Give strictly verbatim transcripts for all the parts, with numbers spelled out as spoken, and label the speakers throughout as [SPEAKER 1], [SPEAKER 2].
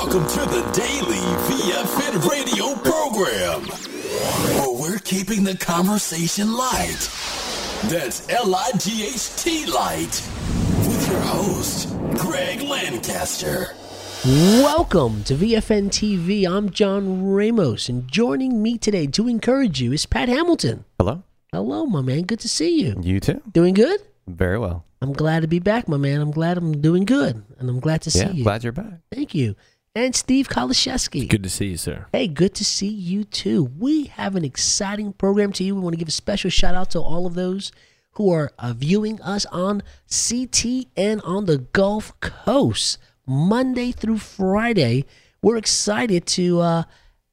[SPEAKER 1] Welcome to the daily V F N radio program, where we're keeping the conversation light. That's L I G H T light. With your host, Greg Lancaster.
[SPEAKER 2] Welcome to V F N T V. I'm John Ramos, and joining me today to encourage you is Pat Hamilton.
[SPEAKER 3] Hello.
[SPEAKER 2] Hello, my man. Good to see you.
[SPEAKER 3] You too.
[SPEAKER 2] Doing good?
[SPEAKER 3] Very well.
[SPEAKER 2] I'm glad to be back, my man. I'm glad I'm doing good, and I'm glad to see
[SPEAKER 3] yeah,
[SPEAKER 2] you.
[SPEAKER 3] Glad you're back.
[SPEAKER 2] Thank you. And Steve Kaliszewski.
[SPEAKER 4] Good to see you, sir.
[SPEAKER 2] Hey, good to see you too. We have an exciting program to you. We want to give a special shout out to all of those who are uh, viewing us on C T N on the Gulf Coast, Monday through Friday. We're excited to uh,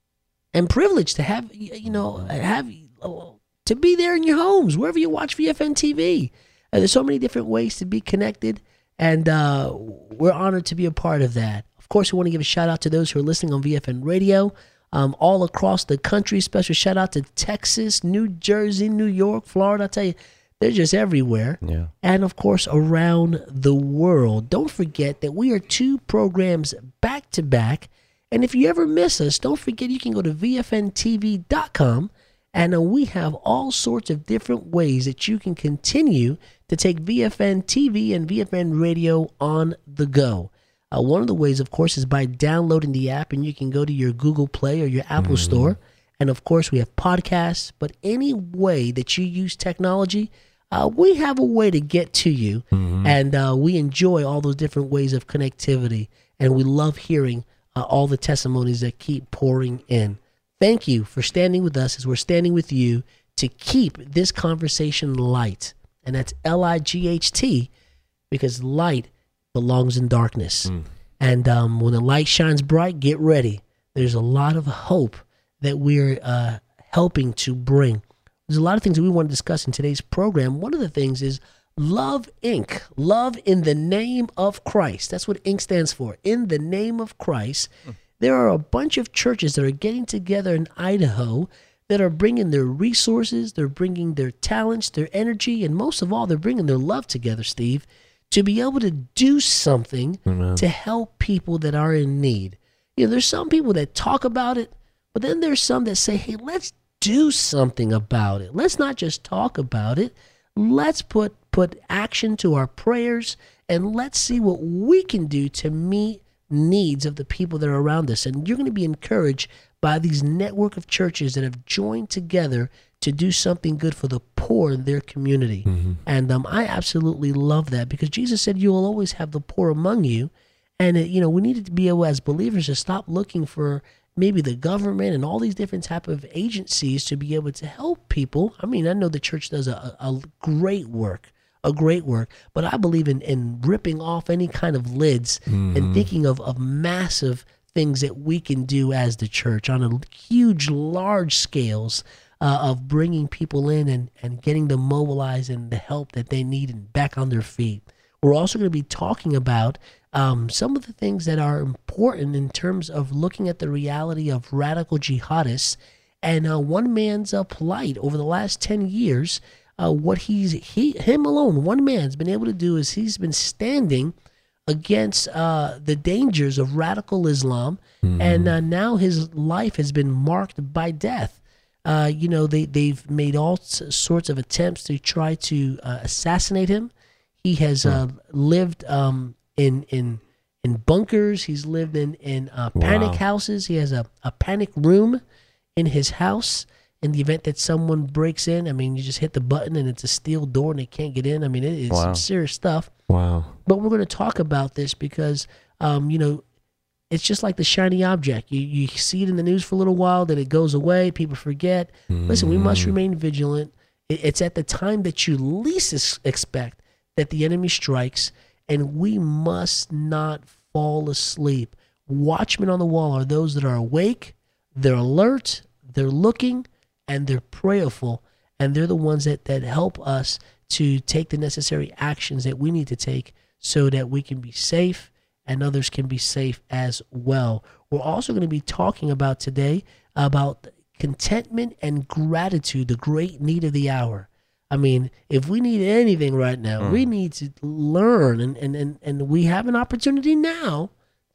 [SPEAKER 2] and privileged to have you know have uh, to be there in your homes wherever you watch V F N T V. Uh, there's so many different ways to be connected, and uh, we're honored to be a part of that. Of course, we want to give a shout out to those who are listening on V F N Radio um, all across the country. Special shout out to Texas, New Jersey, New York, Florida. I tell you, they're just everywhere.
[SPEAKER 3] Yeah.
[SPEAKER 2] And of course, around the world. Don't forget that we are two programs back to back. And if you ever miss us, don't forget you can go to V F N T V dot com. And uh, we have all sorts of different ways that you can continue to take V F N T V and V F N Radio on the go. Uh, one of the ways, of course, is by downloading the app, and you can go to your Google Play or your Apple mm-hmm. Store. And, of course, we have podcasts. But any way that you use technology, uh, we have a way to get to you. Mm-hmm. And uh, we enjoy all those different ways of connectivity. And we love hearing uh, all the testimonies that keep pouring in. Thank you for standing with us as we're standing with you to keep this conversation light. And that's L I G H T, because light belongs in darkness. Mm. And um, when the light shines bright, get ready. There's a lot of hope that we're uh, helping to bring. There's a lot of things that we want to discuss in today's program. One of the things is Love Incorporated. Love in the name of Christ. That's what Inc stands for. In the name of Christ. Mm. There are a bunch of churches that are getting together in Idaho that are bringing their resources, they're bringing their talents, their energy, and most of all, they're bringing their love together, Steve, to be able to do something Amen. To help people that are in need. You know, there's some people that talk about it, but then there's some that say, hey, let's do something about it. Let's not just talk about it. Let's put, put action to our prayers, and let's see what we can do to meet needs of the people that are around us. And you're going to be encouraged by these network of churches that have joined together to do something good for the poor in their community. Mm-hmm. And um, I absolutely love that, because Jesus said you will always have the poor among you. And, uh, you know, we need to be able as believers to stop looking for maybe the government and all these different type of agencies to be able to help people. I mean, I know the church does a, a great work, a great work, but I believe in, in ripping off any kind of lids mm-hmm. and thinking of, of massive things that we can do as the church on a huge, large scales uh, of bringing people in and, and getting them mobilized and the help that they need and back on their feet. We're also going to be talking about um, some of the things that are important in terms of looking at the reality of radical jihadists and uh, one man's uh, plight over the last ten years. Uh, what he's he him alone, one man's been able to do is he's been standing against uh, the dangers of radical Islam, mm-hmm. and uh, now his life has been marked by death. Uh, you know, they they've made all sorts of attempts to try to uh, assassinate him. He has uh, lived um, in in in bunkers. He's lived in in uh, panic wow. houses. He has a, a panic room in his house. In the event that someone breaks in, I mean, you just hit the button and it's a steel door and they can't get in. I mean, it is wow. some serious stuff.
[SPEAKER 3] Wow.
[SPEAKER 2] But we're going to talk about this because, um, you know, it's just like the shiny object. You you see it in the news for a little while, then it goes away. People forget. Mm. Listen, we must remain vigilant. It, it's at the time that you least es- expect that the enemy strikes, and we must not fall asleep. Watchmen on the wall are those that are awake, they're alert, they're looking, and they're prayerful, and they're the ones that, that help us to take the necessary actions that we need to take so that we can be safe and others can be safe as well. We're also going to be talking about today about contentment and gratitude, the great need of the hour. I mean, if we need anything right now, mm. we need to learn, and, and, and, and we have an opportunity now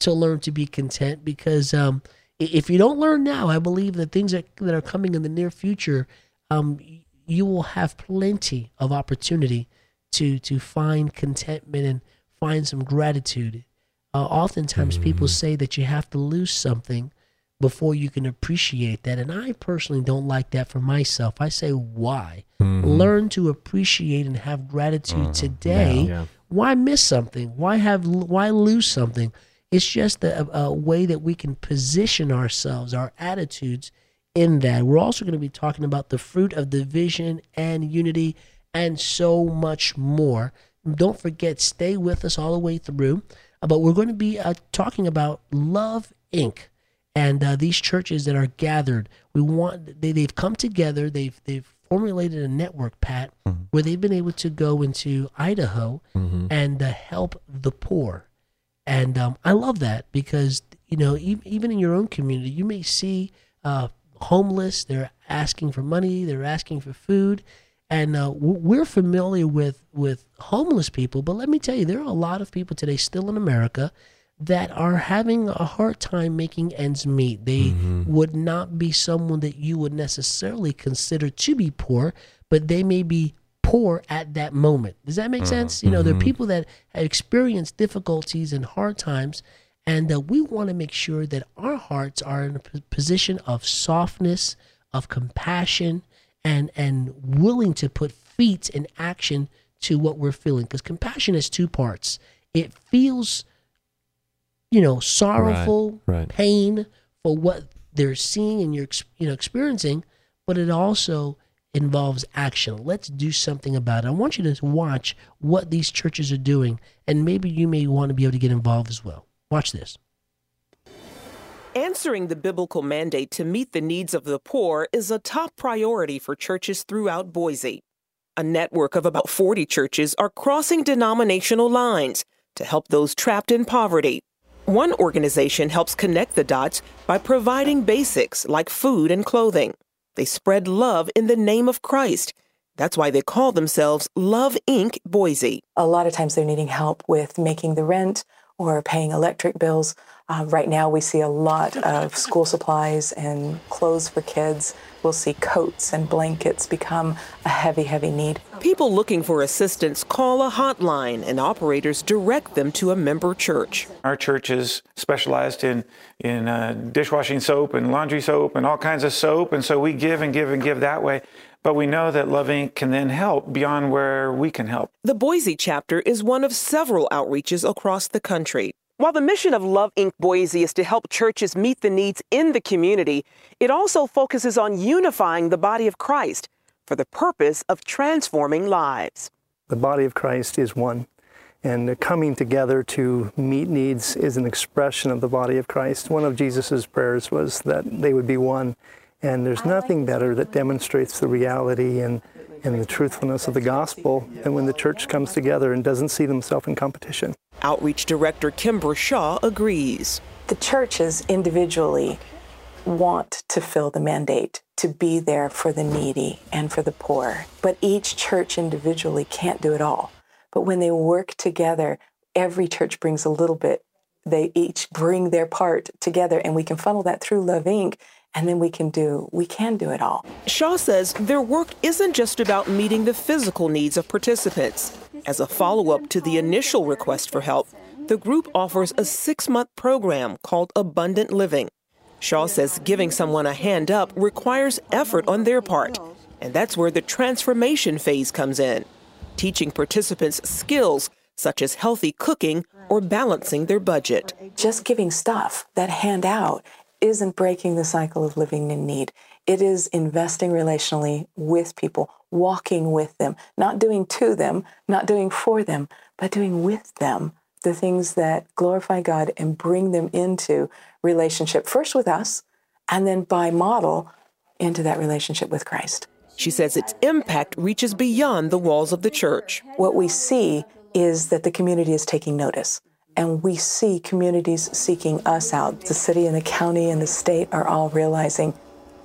[SPEAKER 2] to learn to be content, because um, if you don't learn now, I believe that things that, that are coming in the near future, um, you will have plenty of opportunity to to find contentment and find some gratitude. Uh, oftentimes mm-hmm. people say that you have to lose something before you can appreciate that. And I personally don't like that for myself. I say, why? Mm-hmm. Learn to appreciate and have gratitude mm-hmm. today. Yeah, yeah. Why miss something? Why have? Why lose something? It's just a, a way that we can position ourselves, our attitudes in that. We're also going to be talking about the fruit of division and unity and so much more. Don't forget, stay with us all the way through. But we're going to be uh, talking about Love Incorporated. And uh, these churches that are gathered, we want they, they've come together. They've they've formulated a network, Pat, mm-hmm. where they've been able to go into Idaho mm-hmm. and uh, help the poor. And um, I love that, because you know e- even in your own community, you may see uh, homeless. They're asking for money. They're asking for food. And uh, we're familiar with with homeless people, but let me tell you, there are a lot of people today still in America that are having a hard time making ends meet. They mm-hmm. would not be someone that you would necessarily consider to be poor, but they may be poor at that moment. Does that make mm-hmm. sense? You know, mm-hmm. there are people that have experienced difficulties and hard times, and uh, we want to make sure that our hearts are in a p- position of softness, of compassion, and and willing to put feet in action to what we're feeling. Because compassion has two parts. It feels, you know, sorrowful, right, right. pain for what they're seeing and you're, you know, experiencing, but it also involves action. Let's do something about it. I want you to watch what these churches are doing, and maybe you may want to be able to get involved as well. Watch this.
[SPEAKER 3] Answering the biblical mandate to meet the needs of the poor is a top priority for churches throughout Boise. A network of about forty churches are crossing denominational lines to help those trapped in poverty. One organization helps connect the dots by providing basics like food and clothing. They spread love in the name of Christ. That's why they call themselves Love Incorporated Boise.
[SPEAKER 4] A lot of times they're needing help with making the rent or paying electric bills. Uh, right now we see a lot of school supplies and clothes for kids. We'll see coats and blankets become a heavy, heavy need.
[SPEAKER 3] People looking for assistance call a hotline, and operators direct them to a member church.
[SPEAKER 5] Our church is specialized in, in uh, dishwashing soap and laundry soap and all kinds of soap, and so we give and give and give that way. But we know that Love Incorporated can then help beyond where we can help.
[SPEAKER 3] The Boise chapter is one of several outreaches across the country. While the mission of Love Incorporated Boise is to help churches meet the needs in the community, it also focuses on unifying the body of Christ for the purpose of transforming lives.
[SPEAKER 6] The body of Christ is one, and coming together to meet needs is an expression of the body of Christ. One of Jesus's prayers was that they would be one, and there's nothing better that demonstrates the reality and, and the truthfulness of the gospel than when the church comes together and doesn't see themselves in competition.
[SPEAKER 3] Outreach Director Kimbra Shaw agrees.
[SPEAKER 4] The churches individually want to fill the mandate to be there for the needy and for the poor, but each church individually can't do it all. But when they work together, every church brings a little bit. They each bring their part together, and we can funnel that through Love Incorporated, and then we can do we can do it all.
[SPEAKER 3] Shaw says their work isn't just about meeting the physical needs of participants. As a follow-up to the initial request for help, the group offers a six-month program called Abundant Living. Shaw says giving someone a hand up requires effort on their part, and that's where the transformation phase comes in, teaching participants skills such as healthy cooking or balancing their budget.
[SPEAKER 4] Just giving stuff, that handout, isn't breaking the cycle of living in need. It is investing relationally with people, walking with them, not doing to them, not doing for them, but doing with them the things that glorify God and bring them into relationship, first with us, and then by model into that relationship with Christ.
[SPEAKER 3] She says its impact reaches beyond the walls of the church.
[SPEAKER 4] What we see is that the community is taking notice. And we see communities seeking us out. The city and the county and the state are all realizing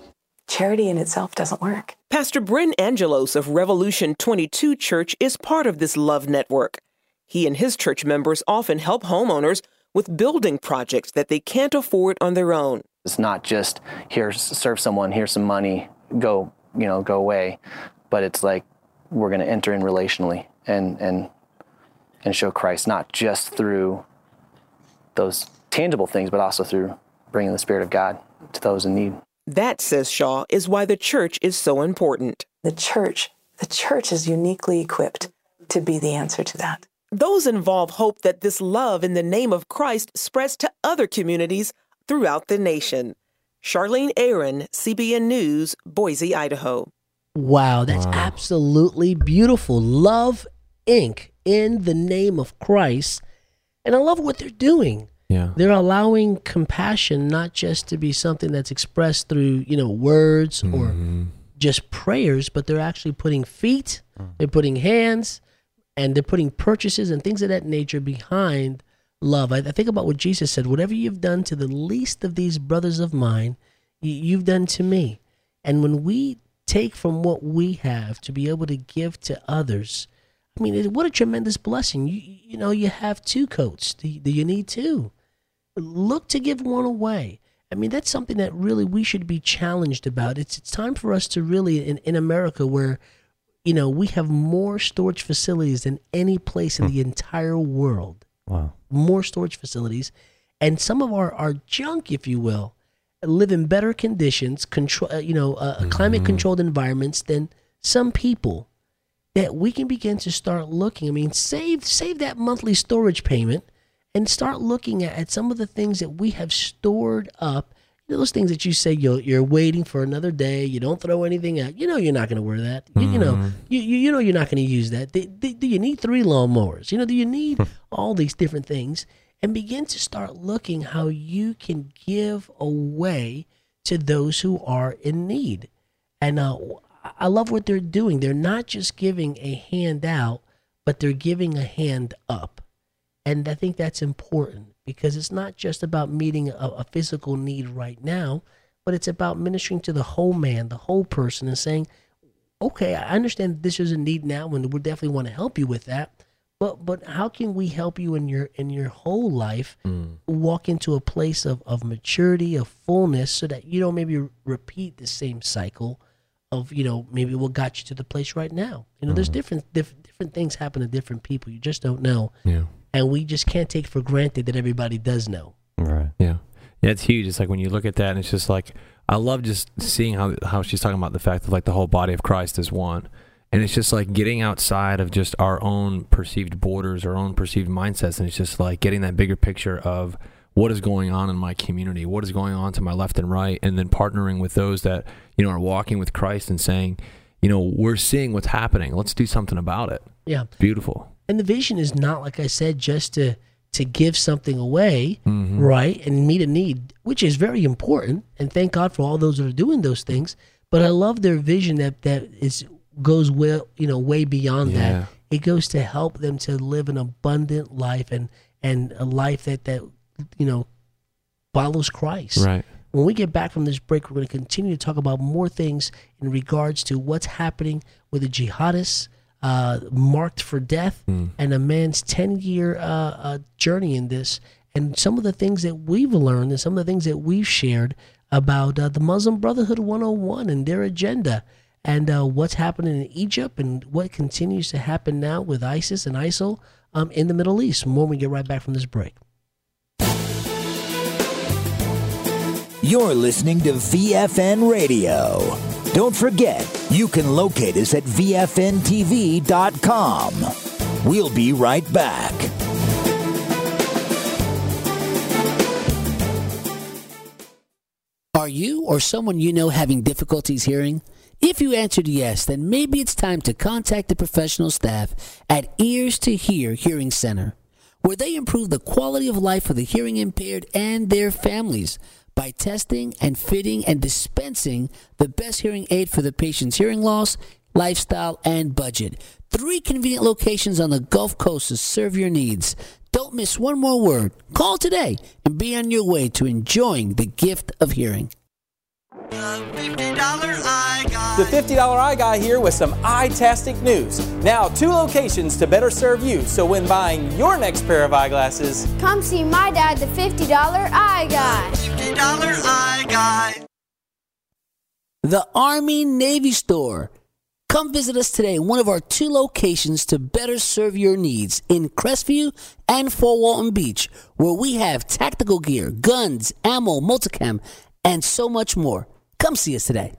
[SPEAKER 4] charity in itself doesn't work.
[SPEAKER 3] Pastor Bryn Angelos of Revolution twenty-two Church is part of this love network. He and his church members often help homeowners with building projects that they can't afford on their own.
[SPEAKER 7] It's not just here, serve someone, here's some money, go, you know, go away. But it's like we're going to enter in relationally and and and show Christ, not just through those tangible things, but also through bringing the Spirit of God to those in need.
[SPEAKER 3] That, says Shaw, is why the church is so important.
[SPEAKER 4] The church, the church is uniquely equipped to be the answer to that.
[SPEAKER 3] Those involved hope that this love in the name of Christ spreads to other communities throughout the nation. Charlene Aaron, C B N News, Boise, Idaho.
[SPEAKER 2] Wow, that's wow. absolutely beautiful. Love, Incorporated, in the name of Christ. And I love what they're doing.
[SPEAKER 8] Yeah.
[SPEAKER 2] They're allowing compassion not just to be something that's expressed through, you know, words mm-hmm. or just prayers, but they're actually putting feet, mm. they're putting hands, and they're putting purchases and things of that nature behind love. I, I think about what Jesus said, whatever you've done to the least of these brothers of mine, you, you've done to me. And when we take from what we have to be able to give to others, I mean, it, what a tremendous blessing. You you know, you have two coats. Do, do you need two? Look to give one away. I mean, that's something that really we should be challenged about. It's it's time for us to really, in, in America, where, you know, we have more storage facilities than any place in the entire world.
[SPEAKER 8] Wow.
[SPEAKER 2] More storage facilities. And some of our, our junk, if you will, live in better conditions, control, uh, you know, uh, mm-hmm. climate-controlled environments than some people, that we can begin to start looking. I mean, save save that monthly storage payment and start looking at, at some of the things that we have stored up. You know, those things that you say you're, you're waiting for another day. You don't throw anything out. You know you're not going to wear that. You, mm-hmm. you know you, you you know you're not going to use that. Do, do, do you need three lawnmowers? You know, do you need all these different things? And begin to start looking how you can give away to those who are in need. And uh, I love what they're doing. They're not just giving a hand out, but they're giving a hand up. And I think that's important because it's not just about meeting a, a physical need right now, but it's about ministering to the whole man, the whole person, and saying, okay, I understand this is a need now, and we definitely want to help you with that. But but how can we help you in your in your whole life mm. walk into a place of, of maturity, of fullness, so that you don't maybe repeat the same cycle of, you know, maybe what got you to the place right now. You know, mm. there's different, different different things happen to different people. You just don't know.
[SPEAKER 8] Yeah.
[SPEAKER 2] And we just can't take for granted that everybody does know.
[SPEAKER 8] Right. Yeah. Yeah, it's huge. It's like when you look at that and it's just like, I love just seeing how how she's talking about the fact of like the whole body of Christ is one. And it's just like getting outside of just our own perceived borders, our own perceived mindsets. And it's just like getting that bigger picture of what is going on in my community, what is going on to my left and right, and then partnering with those that, you know, are walking with Christ and saying, you know, we're seeing what's happening. Let's do something about it.
[SPEAKER 2] Yeah.
[SPEAKER 8] It's beautiful.
[SPEAKER 2] And the vision is not, like I said, just to, to give something away, mm-hmm. right, and meet a need, which is very important. And thank God for all those that are doing those things. But I love their vision that, that is goes well, you know, way beyond yeah. that. It goes to help them to live an abundant life and and a life that that you know follows Christ.
[SPEAKER 8] Right.
[SPEAKER 2] When we get back from this break, we're going to continue to talk about more things in regards to what's happening with the jihadists uh, marked for death mm. and a man's ten-year uh, uh, journey in this, and some of the things that we've learned and some of the things that we've shared about uh, the Muslim Brotherhood one oh one and their agenda. And uh, what's happening in Egypt and what continues to happen now with ISIS and ISIL um, in the Middle East. More when we get right back from this break.
[SPEAKER 1] You're listening to V F N Radio. Don't forget, you can locate us at V F N T V dot com. We'll be right back.
[SPEAKER 9] Are you or someone you know having difficulties hearing? If you answered yes, then maybe it's time to contact the professional staff at Ears to Hear Hearing Center, where they improve the quality of life for the hearing impaired and their families by testing and fitting and dispensing the best hearing aid for the patient's hearing loss, lifestyle, and budget. Three convenient locations on the Gulf Coast to serve your needs. Don't miss one more word. Call today and be on your way to enjoying the gift of hearing.
[SPEAKER 10] The fifty dollar Eye Guy. The fifty dollar Eye Guy here with some eye-tastic news. Now, two locations to better serve you. So when buying your next pair of eyeglasses,
[SPEAKER 11] come see my dad, the fifty dollar Eye Guy.
[SPEAKER 10] fifty dollar Eye Guy.
[SPEAKER 9] The Army Navy Store. Come visit us today in one of our two locations to better serve your needs in Crestview and Fort Walton Beach, where we have tactical gear, guns, ammo, multicam, and so much more. Come see us today.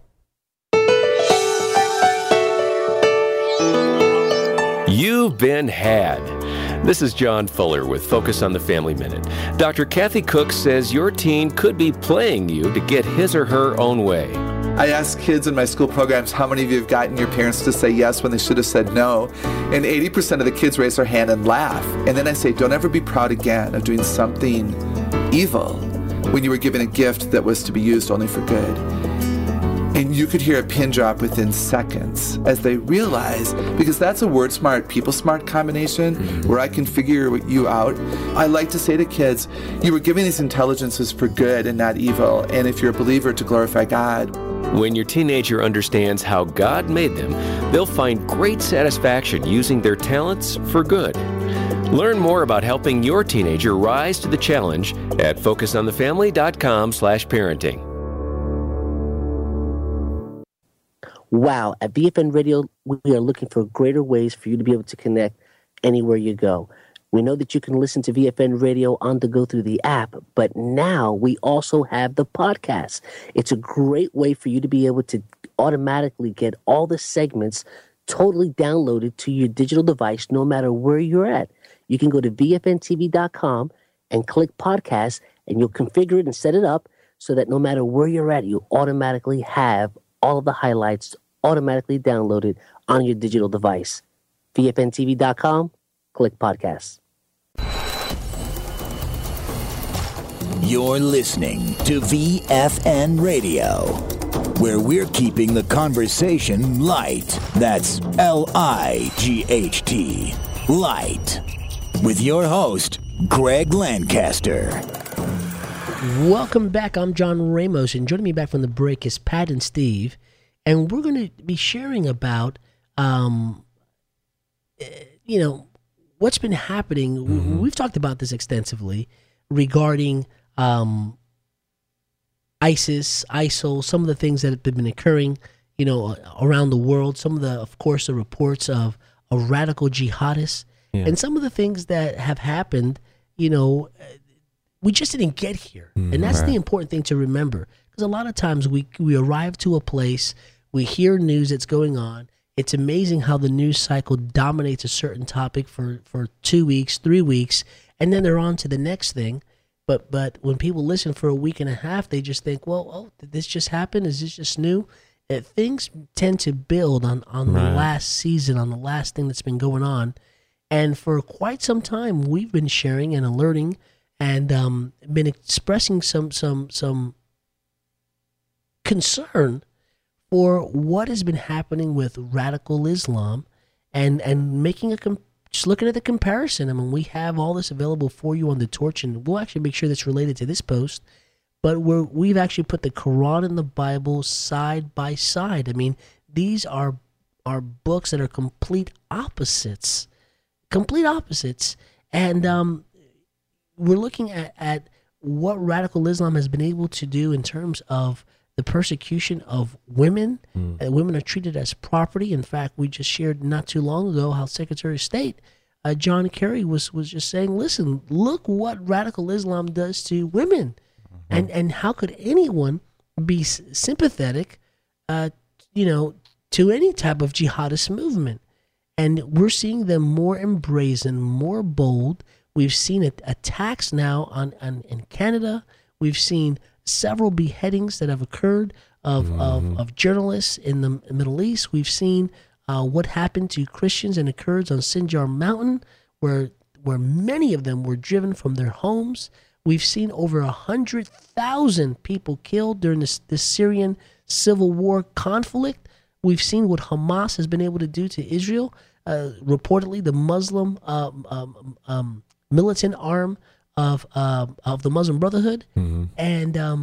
[SPEAKER 12] You've been had. This is John Fuller with Focus on the Family Minute. Doctor Kathy Cook says your teen could be playing you to get his or her own way.
[SPEAKER 13] I ask kids in my school programs, how many of you have gotten your parents to say yes when they should have said no? And eighty percent of the kids raise their hand and laugh. And then I say, don't ever be proud again of doing something evil when you were given a gift that was to be used only for good. And you could hear a pin drop within seconds as they realize, because that's a word smart, people smart combination mm-hmm. where I can figure you out. I like to say to kids, you were given these intelligences for good and not evil. And if you're a believer, to glorify God.
[SPEAKER 12] When your teenager understands how God made them, they'll find great satisfaction using their talents for good. Learn more about helping your teenager rise to the challenge at focus on the family dot com slash parenting.
[SPEAKER 9] Wow, at V F N Radio, we are looking for greater ways for you to be able to connect anywhere you go. We know that you can listen to V F N Radio on the go through the app, but now we also have the podcast. It's a great way for you to be able to automatically get all the segments totally downloaded to your digital device no matter where you're at. You can go to V F N T V dot com and click podcast, and you'll configure it and set it up so that no matter where you're at, you automatically have all of the highlights automatically downloaded on your digital device. V F N T V dot com, click podcast.
[SPEAKER 1] You're listening to V F N Radio, where we're keeping the conversation light. That's L I G H T, light. With your host, Greg Lancaster.
[SPEAKER 2] Welcome back. I'm John Ramos, and joining me back from the break is Pat and Steve, and we're going to be sharing about, um, you know, what's been happening. Mm-hmm. We've talked about this extensively regarding um, ISIS, ISIL, some of the things that have been occurring, you know, around the world. Some of the, of course, the reports of, of radical jihadists, yeah. and some of the things that have happened, you know, we just didn't get here. Mm, and that's right. the important thing to remember. Because a lot of times we we arrive to a place, we hear news that's going on. It's amazing how the news cycle dominates a certain topic for, for two weeks, three weeks, and then they're on to the next thing. But but when people listen for a week and a half, they just think, well, oh, did this just happen? Is this just new? It, things tend to build on, on right. the last season, on the last thing that's been going on. And for quite some time, we've been sharing and alerting and um, been expressing some some some concern for what has been happening with radical Islam, and and making a com- just looking at the comparison. I mean, we have all this available for you on the Torch, and we'll actually make sure that's related to this post. But we're we've actually put the Quran and the Bible side by side. I mean, these are are books that are complete opposites, complete opposites, and um. we're looking at, at what radical Islam has been able to do in terms of the persecution of women. Mm. Uh, women are treated as property. In fact, we just shared not too long ago how Secretary of State uh, John Kerry was, was just saying, listen, look what radical Islam does to women. Mm-hmm. And and how could anyone be s- sympathetic, uh, you know, to any type of jihadist movement? And we're seeing them more embrazen, more bold. We've seen it, attacks now on, on in Canada. We've seen several beheadings that have occurred of, mm-hmm. of, of journalists in the Middle East. We've seen uh, what happened to Christians and the Kurds on Sinjar Mountain, where where many of them were driven from their homes. We've seen over one hundred thousand people killed during this, this Syrian civil war conflict. We've seen what Hamas has been able to do to Israel. Uh, reportedly, the Muslim um, um, um, militant arm of uh, of the Muslim Brotherhood, mm-hmm. and um,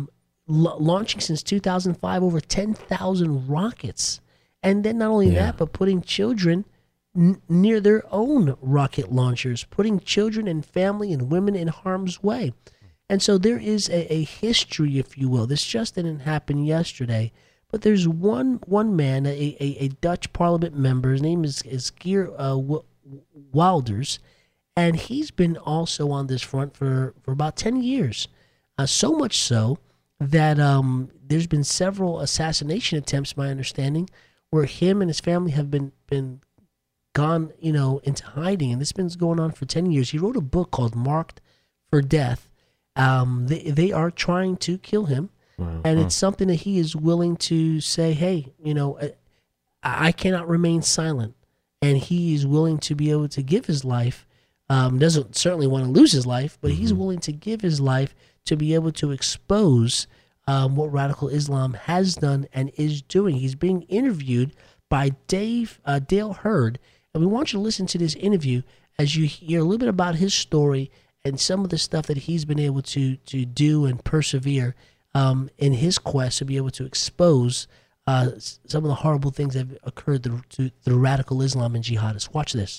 [SPEAKER 2] la- launching since two thousand five over ten thousand rockets. And then not only
[SPEAKER 8] Yeah.
[SPEAKER 2] that, but putting children n- near their own rocket launchers, putting children and family and women in harm's way. And so there is a, a history, if you will. This just didn't happen yesterday. But there's one one man, a, a, a Dutch parliament member. His name is, is Geert uh, Wilders. And he's been also on this front for, for about ten years. Uh, so much so that um, there's been several assassination attempts, my understanding, where him and his family have been, been gone, you know, into hiding. And this has been going on for ten years. He wrote a book called Marked for Death. Um, they, they are trying to kill him. Wow. And it's something that he is willing to say, hey, you know, I, I cannot remain silent. And he is willing to be able to give his life. Um, doesn't certainly want to lose his life, but mm-hmm. he's willing to give his life to be able to expose um, what radical Islam has done and is doing. He's being interviewed by Dave uh, Dale Hurd, and we want you to listen to this interview as you hear a little bit about his story and some of the stuff that he's been able to to do and persevere um, in his quest to be able to expose uh, some of the horrible things that have occurred to, to, to radical Islam and jihadists. Watch this.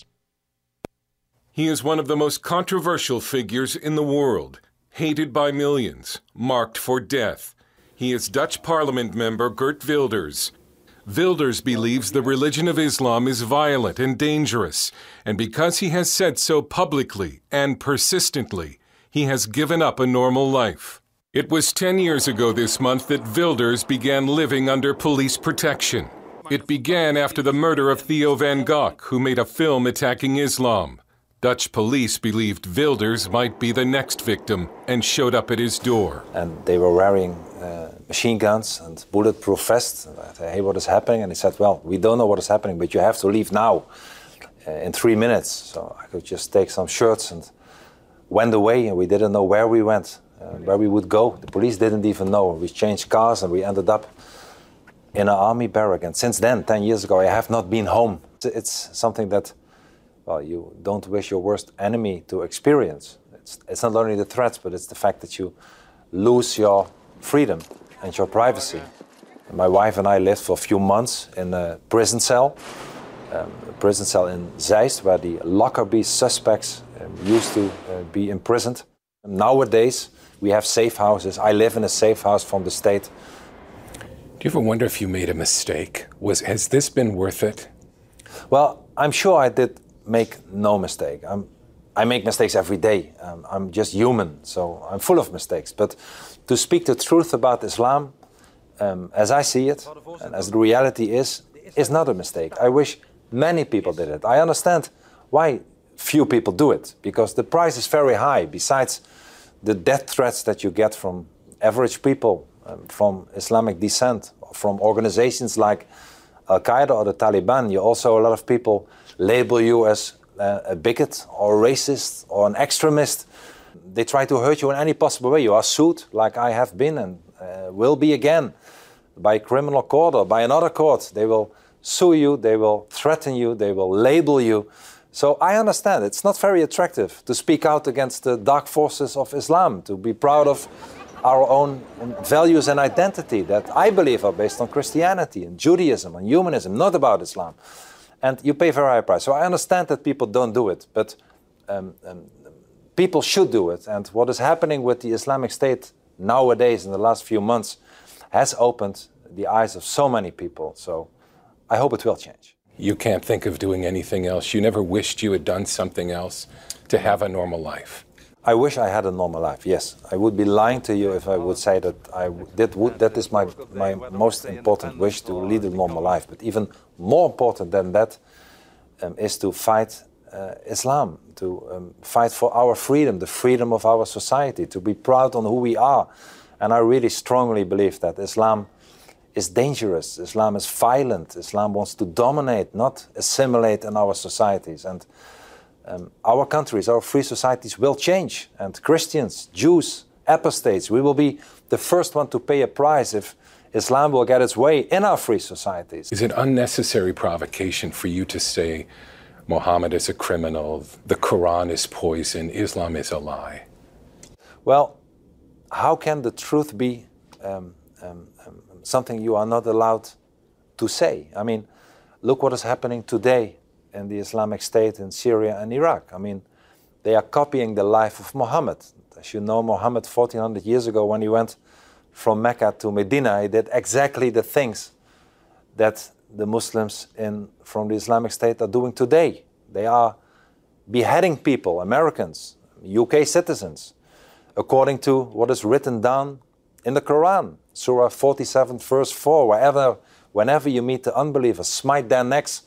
[SPEAKER 14] He is one of the most controversial figures in the world, hated by millions, marked for death. He is Dutch Parliament member Geert Wilders. Wilders believes the religion of Islam is violent and dangerous, and because he has said so publicly and persistently, he has given up a normal life. It was ten years ago this month that Wilders began living under police protection. It began after the murder of Theo van Gogh, who made a film attacking Islam. Dutch police believed Wilders might be the next victim and showed up at his door.
[SPEAKER 15] And they were wearing uh, machine guns and bulletproof vests. And I said, hey, what is happening? And he said, well, we don't know what is happening, but you have to leave now uh, in three minutes. So I could just take some shirts and went away, and we didn't know where we went, uh, where we would go. The police didn't even know. We changed cars and we ended up in an army barrack. And since then, ten years ago, I have not been home. It's something that, well, you don't wish your worst enemy to experience. It's, it's not only the threats, but it's the fact that you lose your freedom and your privacy. And my wife and I lived for a few months in a prison cell, um, a prison cell in Zeist, where the Lockerbie suspects um, used to uh, be imprisoned. And nowadays, we have safe houses. I live in a safe house from the state.
[SPEAKER 16] Do you ever wonder if you made a mistake? Was, has this been worth it?
[SPEAKER 15] Well, I'm sure I did make no mistake. I'm, I make mistakes every day. Um, I'm just human, so I'm full of mistakes. But to speak the truth about Islam, um, as I see it, and as the reality is, is not a mistake. I wish many people did it. I understand why few people do it, because the price is very high. Besides the death threats that you get from average people, um, from Islamic descent, from organizations like Al-Qaeda or the Taliban, you also, a lot of people label you as uh, a bigot or racist or an extremist. They try to hurt you in any possible way. You are sued, like I have been and uh, will be again, by a criminal court or by another court. They will sue you, they will threaten you, they will label you. So I understand it's not very attractive to speak out against the dark forces of Islam, to be proud of our own values and identity that I believe are based on Christianity and Judaism and humanism, not about Islam. And you pay a very high price. So I understand that people don't do it, but um, um, people should do it. And what is happening with the Islamic State nowadays in the last few months has opened the eyes of so many people. So I hope it will change.
[SPEAKER 16] You can't think of doing anything else. You never wished you had done something else to have a normal life.
[SPEAKER 15] I wish I had a normal life, yes. I would be lying to you if I would say that I did. Would, that is my, my most important wish, to lead a normal life. But even more important than that um, is to fight uh, Islam, to um, fight for our freedom, the freedom of our society, to be proud on who we are. And I really strongly believe that Islam is dangerous. Islam is violent. Islam wants to dominate, not assimilate in our societies. And Um, our countries, our free societies will change, and Christians, Jews, apostates, we will be the first one to pay a price if Islam will get its way in our free societies.
[SPEAKER 16] Is it unnecessary provocation for you to say Muhammad is a criminal, the Quran is poison, Islam is a lie?
[SPEAKER 15] Well, how can the truth be um, um, um, something you are not allowed to say. I mean, look what is happening today in the Islamic State in Syria and Iraq. I mean, they are copying the life of Muhammad. As you know, Muhammad, fourteen hundred years ago, when he went from Mecca to Medina, he did exactly the things that the Muslims in from the Islamic State are doing today. They are beheading people, Americans, U K citizens, according to what is written down in the Quran, Surah forty-seven, verse four. Wherever, whenever you meet the unbelievers, smite their necks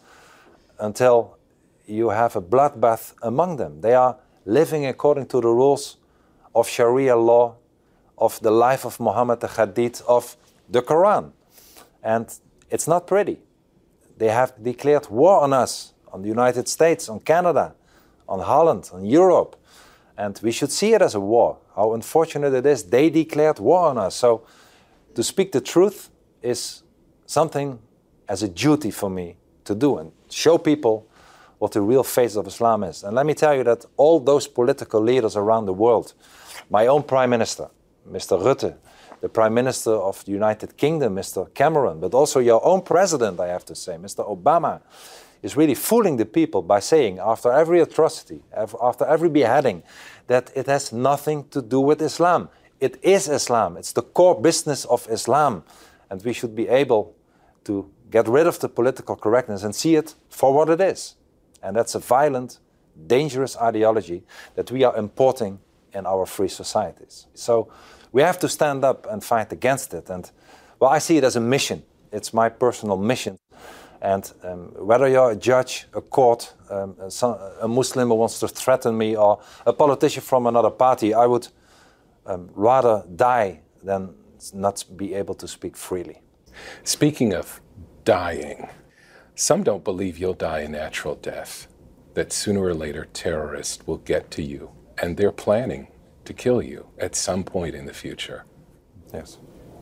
[SPEAKER 15] until you have a bloodbath among them. They are living according to the rules of Sharia law, of the life of Muhammad, the Hadith, of the Quran. And it's not pretty. They have declared war on us, on the United States, on Canada, on Holland, on Europe. And we should see it as a war. How unfortunate it is, they declared war on us. So to speak the truth is something as a duty for me to do and show people what the real face of Islam is. And let me tell you that all those political leaders around the world, my own Prime Minister, Mister Rutte, the Prime Minister of the United Kingdom, Mister Cameron, but also your own President, I have to say, Mister Obama, is really fooling the people by saying after every atrocity, after every beheading, that it has nothing to do with Islam. It is Islam. It's the core business of Islam. And we should be able to get rid of the political correctness and see it for what it is. And that's a violent, dangerous ideology that we are importing in our free societies. So we have to stand up and fight against it. And well, I see it as a mission. It's my personal mission. And um, whether you're a judge, a court, um, some, a Muslim who wants to threaten me, or a politician from another party, I would um, rather die than not be able to speak freely.
[SPEAKER 16] Speaking of dying, some don't believe you'll die a natural death, that sooner or later terrorists will get to you, and they're planning to kill you at some point in the future.
[SPEAKER 15] Yes.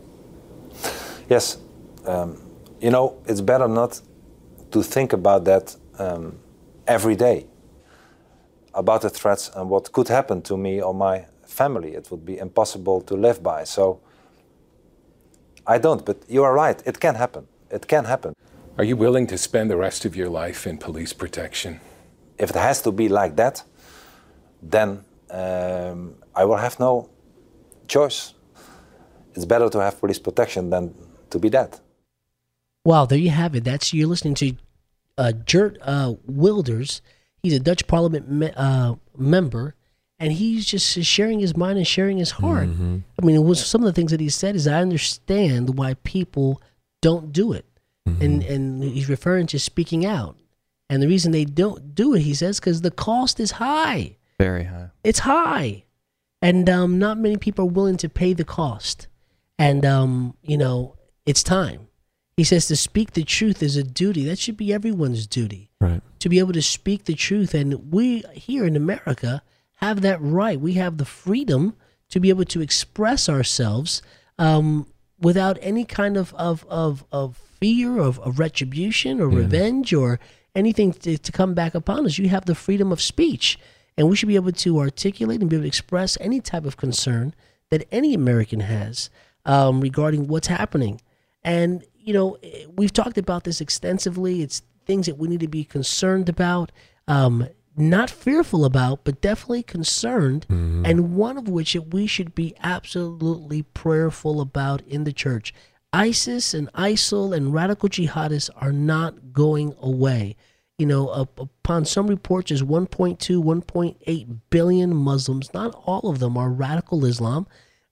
[SPEAKER 15] Yes. Um, you know, it's better not to think about that um, every day, about the threats and what could happen to me or my family. It would be impossible to live by. So I don't, but you are right. It can happen. It can happen.
[SPEAKER 16] Are you willing to spend the rest of your life in police protection?
[SPEAKER 15] If it has to be like that, then um, I will have no choice. It's better to have police protection than to be dead.
[SPEAKER 2] Wow, there you have it. That's you're listening to uh, Geert uh, Wilders. He's a Dutch Parliament me- uh, member, and he's just sharing his mind and sharing his heart. Mm-hmm. I mean, it was some of the things that he said is I understand why people don't do it, mm-hmm. and and he's referring to speaking out. And the reason they don't do it, he says, because the cost is high.
[SPEAKER 8] Very high.
[SPEAKER 2] It's high, and um, not many people are willing to pay the cost. And um, you know, it's time. He says to speak the truth is a duty. That should be everyone's duty.
[SPEAKER 8] Right.
[SPEAKER 2] To be able to speak the truth. And we here in America have that right. We have the freedom to be able to express ourselves um, without any kind of, of, of, of fear of, of retribution or yeah. revenge or anything to, to come back upon us. You have the freedom of speech. And we should be able to articulate and be able to express any type of concern that any American has um, regarding what's happening. And you know, we've talked about this extensively. It's things that we need to be concerned about, um, not fearful about, but definitely concerned. Mm-hmm. And one of which we should be absolutely prayerful about in the church. ISIS and ISIL and radical jihadists are not going away. You know, up, upon some reports, there's one point two, one point eight billion Muslims. Not all of them are radical Islam.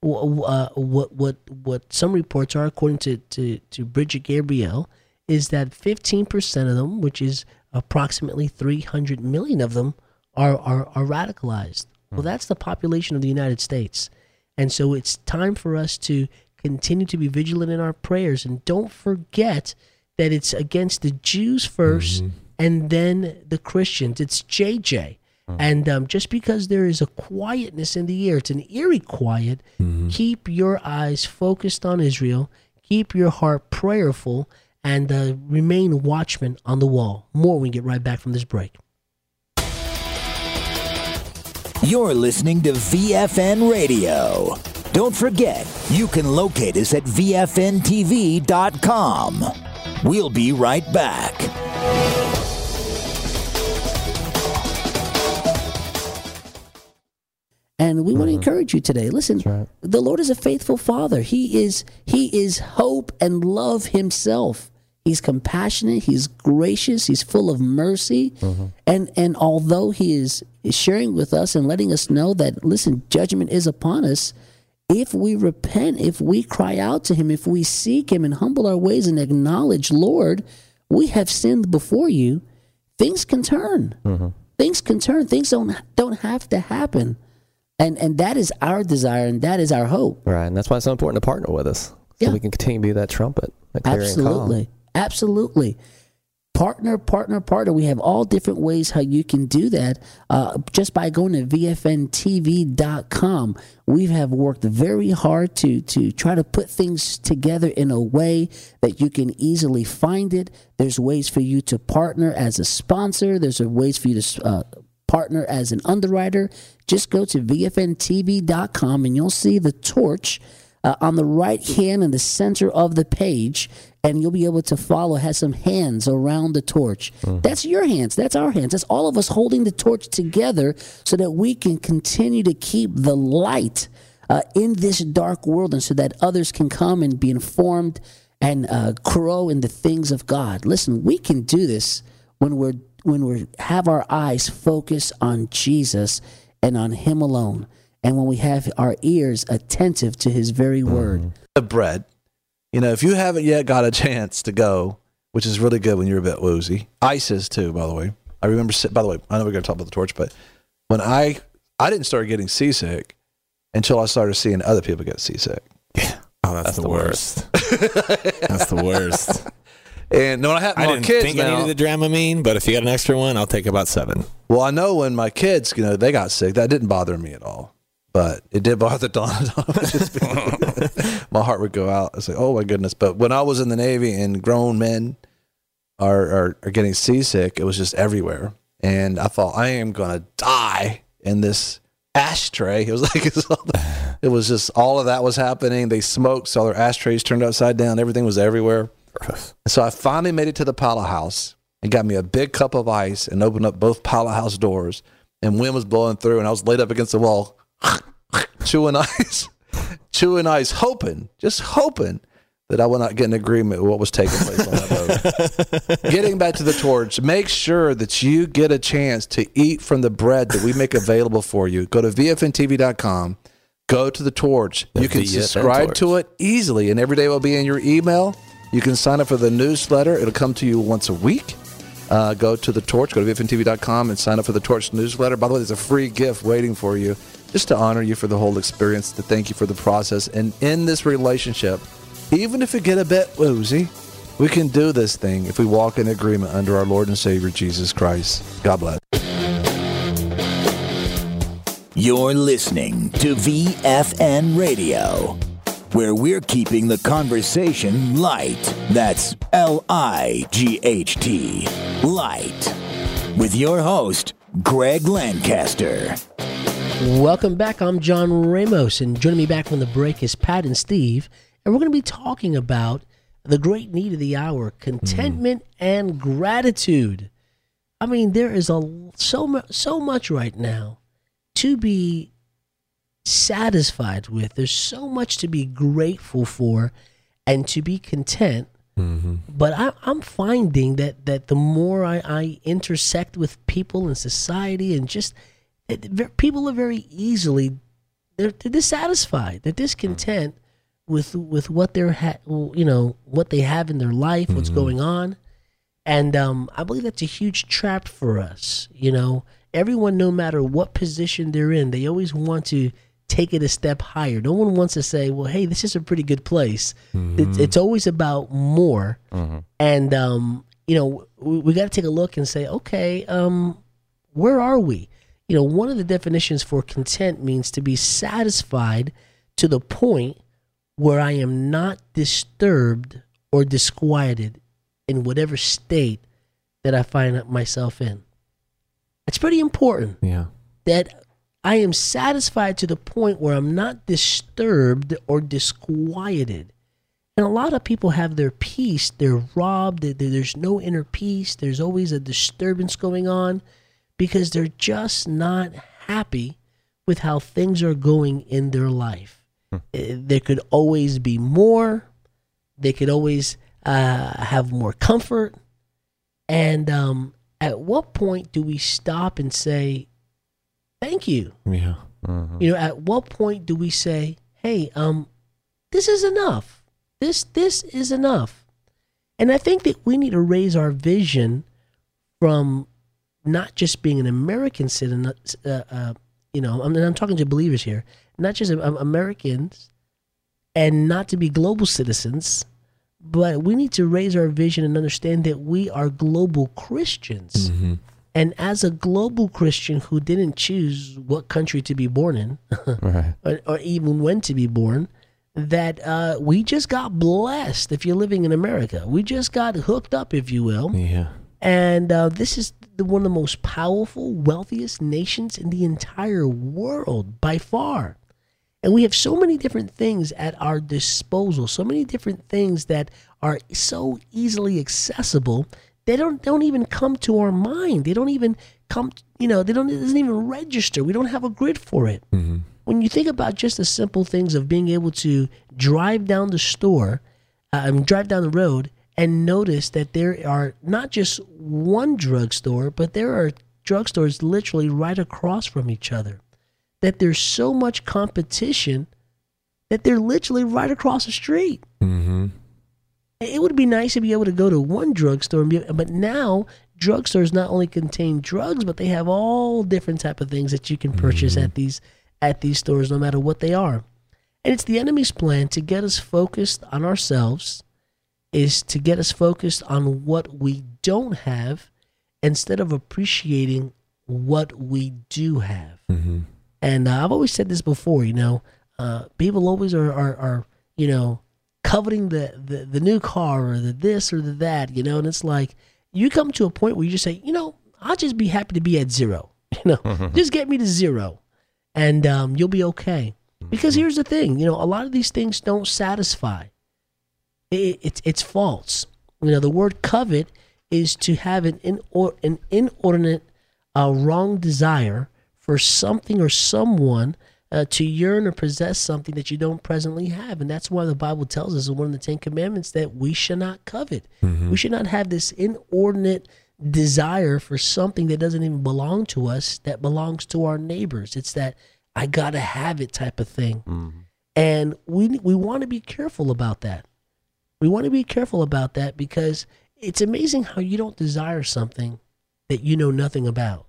[SPEAKER 2] Uh, what what what some reports are, according to, to, to Bridget Gabriel, is that fifteen percent of them, which is approximately three hundred million of them, are, are, are radicalized. Well, that's the population of the United States. And so it's time for us to continue to be vigilant in our prayers. And don't forget that it's against the Jews first mm-hmm. and then the Christians. It's J J. And um, just because there is a quietness in the air, it's an eerie quiet, mm-hmm. keep your eyes focused on Israel, keep your heart prayerful, and uh, remain watchmen on the wall. More when we get right back from this break.
[SPEAKER 17] You're listening to V F N Radio. Don't forget, you can locate us at V F N T V dot com. We'll be right back.
[SPEAKER 9] And we want to encourage you today. Listen,
[SPEAKER 18] right.
[SPEAKER 9] The Lord is a faithful Father. He is He is hope and love Himself. He's compassionate. He's gracious. He's full of mercy.
[SPEAKER 18] Mm-hmm.
[SPEAKER 9] And and although He is sharing with us and letting us know that, listen, judgment is upon us, if we repent, if we cry out to Him, if we seek Him and humble our ways and acknowledge, Lord, we have sinned before you, things can turn.
[SPEAKER 18] Mm-hmm.
[SPEAKER 9] Things can turn. Things don't don't have to happen. And and that is our desire, and that is our hope.
[SPEAKER 18] Right, and that's why it's so important to partner with us, so
[SPEAKER 9] Yeah.
[SPEAKER 18] we can continue to be that trumpet, that clarion
[SPEAKER 9] Absolutely.
[SPEAKER 18] call.
[SPEAKER 9] Absolutely. Partner, partner, partner. We have all different ways how you can do that uh, just by going to V F N T V dot com. We have worked very hard to to try to put things together in a way that you can easily find it. There's ways for you to partner as a sponsor. There's ways for you to uh, partner as an underwriter. Just go to V F N T V dot com and you'll see the torch uh, on the right hand in the center of the page, and you'll be able to follow. It has some hands around the torch. Mm-hmm. That's your hands. That's our hands. That's all of us holding the torch together so that we can continue to keep the light uh, in this dark world, and so that others can come and be informed and uh, grow in the things of God. Listen, we can do this when we're when we have our eyes focused on Jesus and on Him alone, and when we have our ears attentive to His very word.
[SPEAKER 19] The bread, you know, if you haven't yet got a chance to go, which is really good when you're a bit woozy. Ice is too, by the way. I remember, by the way, I know we're going to talk about the torch, but when I, I didn't start getting seasick until I started seeing other people get seasick.
[SPEAKER 8] Yeah. Oh, that's, that's the, the worst. That's the worst.
[SPEAKER 19] And when I had my
[SPEAKER 8] I didn't
[SPEAKER 19] kids
[SPEAKER 8] think
[SPEAKER 19] now,
[SPEAKER 8] I needed the Dramamine, but if you got an extra one, I'll take about seven.
[SPEAKER 19] Well, I know when my kids, you know, they got sick, that didn't bother me at all. But it did bother Don. My heart would go out. I was like, oh my goodness. But when I was in the Navy and grown men are, are, are getting seasick, it was just everywhere. And I thought, I am going to die in this ashtray. It was like, it was just, all of that was happening. They smoked, so their ashtrays turned upside down. Everything was everywhere. So I finally made it to the pilot house and got me a big cup of ice and opened up both pilot house doors, and wind was blowing through, and I was laid up against the wall, chewing ice, chewing ice, hoping, just hoping that I would not get an agreement with what was taking place on that boat. Getting back to the torch, make sure that you get a chance to eat from the bread that we make available for you. Go to V F N T V dot com, go to the torch. The you can V F N subscribe torch. to it easily, and every day will be in your email. You can sign up for the newsletter. It'll come to you once a week. Uh, go to the torch, go to V F N T V dot com and sign up for the torch newsletter. By the way, there's a free gift waiting for you just to honor you for the whole experience, to thank you for the process. And in this relationship, even if we get a bit woozy, we can do this thing if we walk in agreement under our Lord and Savior, Jesus Christ. God bless.
[SPEAKER 17] You're listening to V F N Radio, where we're keeping the conversation light. That's L I G H T, light. With your host, Greg Lancaster.
[SPEAKER 2] Welcome back. I'm John Ramos, and joining me back from the break is Pat and Steve, and we're going to be talking about the great need of the hour, contentment mm. and gratitude. I mean, there is a so much, so much right now to be satisfied with. There's so much to be grateful for and to be content. Mm-hmm. But I, I'm finding that, that the more I, I intersect with people in society and just it, people are very easily they're, they're dissatisfied. They're discontent with with what they're ha- you know what they have in their life, mm-hmm. what's going on, and um, I believe that's a huge trap for us. You know, everyone, no matter what position they're in, they always want to take it a step higher. No one wants to say, well, hey, this is a pretty good place. Mm-hmm. It's, it's always about more. Mm-hmm. And, um, you know, we, we got to take a look and say, okay, um, where are we? You know, one of the definitions for content means to be satisfied to the point where I am not disturbed or disquieted in whatever state that I find myself in. It's pretty important.
[SPEAKER 8] Yeah.
[SPEAKER 2] That I am satisfied to the point where I'm not disturbed or disquieted. And a lot of people have their peace. They're robbed. There's no inner peace. There's always a disturbance going on because they're just not happy with how things are going in their life. Hmm. There could always be more. They could always uh, have more comfort. And um, at what point do we stop and say, thank you?
[SPEAKER 8] Yeah.
[SPEAKER 2] Mm-hmm. You know, at what point do we say, hey, um, this is enough. This this is enough. And I think that we need to raise our vision from not just being an American citizen, uh, uh, you know, I'm, I'm talking to believers here, not just uh, Americans, and not to be global citizens, but we need to raise our vision and understand that we are global Christians.
[SPEAKER 8] Mm-hmm.
[SPEAKER 2] And as a global Christian who didn't choose what country to be born in,
[SPEAKER 8] right.
[SPEAKER 2] or, or even when to be born, that uh, we just got blessed if you're living in America. We just got hooked up, if you will.
[SPEAKER 8] Yeah.
[SPEAKER 2] And uh, this is the, one of the most powerful, wealthiest nations in the entire world by far. And we have so many different things at our disposal, so many different things that are so easily accessible. They don't don't even come to our mind. They don't even come, you know, they don't, it doesn't even register. We don't have a grid for it.
[SPEAKER 8] Mm-hmm.
[SPEAKER 2] When you think about just the simple things of being able to drive down the store, um, drive down the road, and notice that there are not just one drugstore, but there are drugstores literally right across from each other. That there's so much competition that they're literally right across the street.
[SPEAKER 8] Mm-hmm.
[SPEAKER 2] It would be nice to be able to go to one drugstore, and be, but now drugstores not only contain drugs, but they have all different type of things that you can purchase
[SPEAKER 8] Mm-hmm.
[SPEAKER 2] at these at these stores, no matter what they are. And it's the enemy's plan to get us focused on ourselves, is to get us focused on what we don't have instead of appreciating what we do have.
[SPEAKER 8] Mm-hmm.
[SPEAKER 2] And uh, I've always said this before, you know, uh, people always are, are, are, you know, coveting the, the, the new car or the this or the that, you know, and it's like you come to a point where you just say, you know, I'll just be happy to be at zero, you know,
[SPEAKER 8] Mm-hmm.
[SPEAKER 2] just get me to zero and um, you'll be okay. Because here's the thing, you know, a lot of these things don't satisfy. It, it's it's false. You know, the word covet is to have an, inor- an inordinate uh, wrong desire for something or someone uh, to yearn or possess something that you don't presently have. And that's why the Bible tells us in one of the Ten Commandments that we should not covet.
[SPEAKER 8] Mm-hmm.
[SPEAKER 2] We should not have this inordinate desire for something that doesn't even belong to us, that belongs to our neighbors. It's that I gotta have it type of thing.
[SPEAKER 8] Mm-hmm.
[SPEAKER 2] And we we want to be careful about that. We want to be careful about that because it's amazing how you don't desire something that you know nothing about.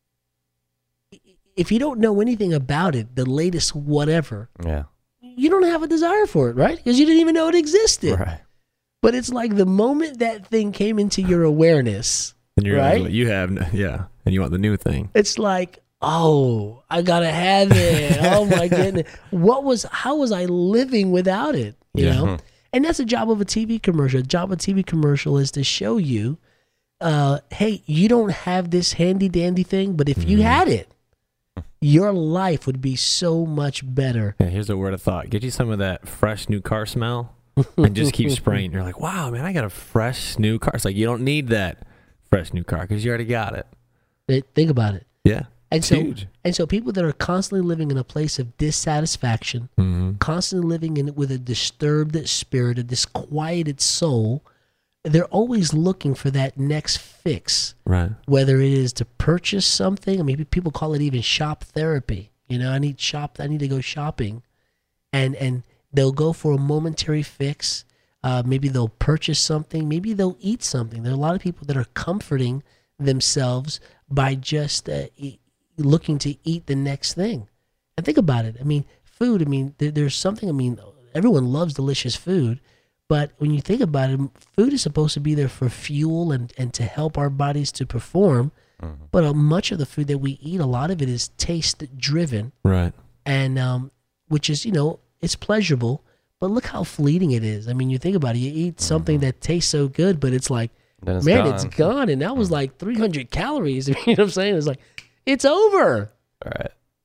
[SPEAKER 2] If you don't know anything about it, the latest whatever,
[SPEAKER 18] Yeah.
[SPEAKER 2] you don't have a desire for it, right? Because you didn't even know it existed.
[SPEAKER 8] Right.
[SPEAKER 2] But it's like the moment that thing came into your awareness,
[SPEAKER 8] And you're
[SPEAKER 2] right?
[SPEAKER 8] like, you have, yeah, and you want the new thing.
[SPEAKER 2] It's like, oh, I gotta have it. Oh my goodness. What was, how was I living without it? You
[SPEAKER 8] Yeah.
[SPEAKER 2] know? And that's the job of a T V commercial. The job of a T V commercial is to show you, uh, hey, you don't have this handy dandy thing, but if you had it, your life would be so much better.
[SPEAKER 8] Yeah, here's a word of thought. Get you some of that fresh new car smell and just keep spraying. You're like, wow, man, I got a fresh new car. It's like, you don't need that fresh new car because you already got it.
[SPEAKER 2] Th- Think about it.
[SPEAKER 8] Yeah.
[SPEAKER 2] And
[SPEAKER 8] It's
[SPEAKER 2] so,
[SPEAKER 8] huge.
[SPEAKER 2] and so people that are constantly living in a place of dissatisfaction,
[SPEAKER 8] Mhm.
[SPEAKER 2] constantly living in with a disturbed spirit, a disquieted soul, they're always looking for that next fix.
[SPEAKER 8] Right.
[SPEAKER 2] Whether it is to purchase something, I mean, people call it even shop therapy. You know, I need shop, I need to go shopping, and and they'll go for a momentary fix. Uh, maybe they'll purchase something. Maybe they'll eat something. There are a lot of people that are comforting themselves by just uh, e- looking to eat the next thing. And think about it. I mean, food. I mean, there, there's something. I mean, everyone loves delicious food. But when you think about it, food is supposed to be there for fuel and, and to help our bodies to perform.
[SPEAKER 8] Mm-hmm.
[SPEAKER 2] But uh, much of the food that we eat, a lot of it is taste driven.
[SPEAKER 8] Right.
[SPEAKER 2] And um, which is, you know, it's pleasurable. But look how fleeting it is. I mean, you think about it. You eat something
[SPEAKER 8] Mm-hmm.
[SPEAKER 2] that tastes so good, but it's like,
[SPEAKER 18] Then it's
[SPEAKER 2] man,
[SPEAKER 18] gone.
[SPEAKER 2] it's gone. And that was like three hundred calories. You know what I'm saying? It's like, it's over.
[SPEAKER 18] All right.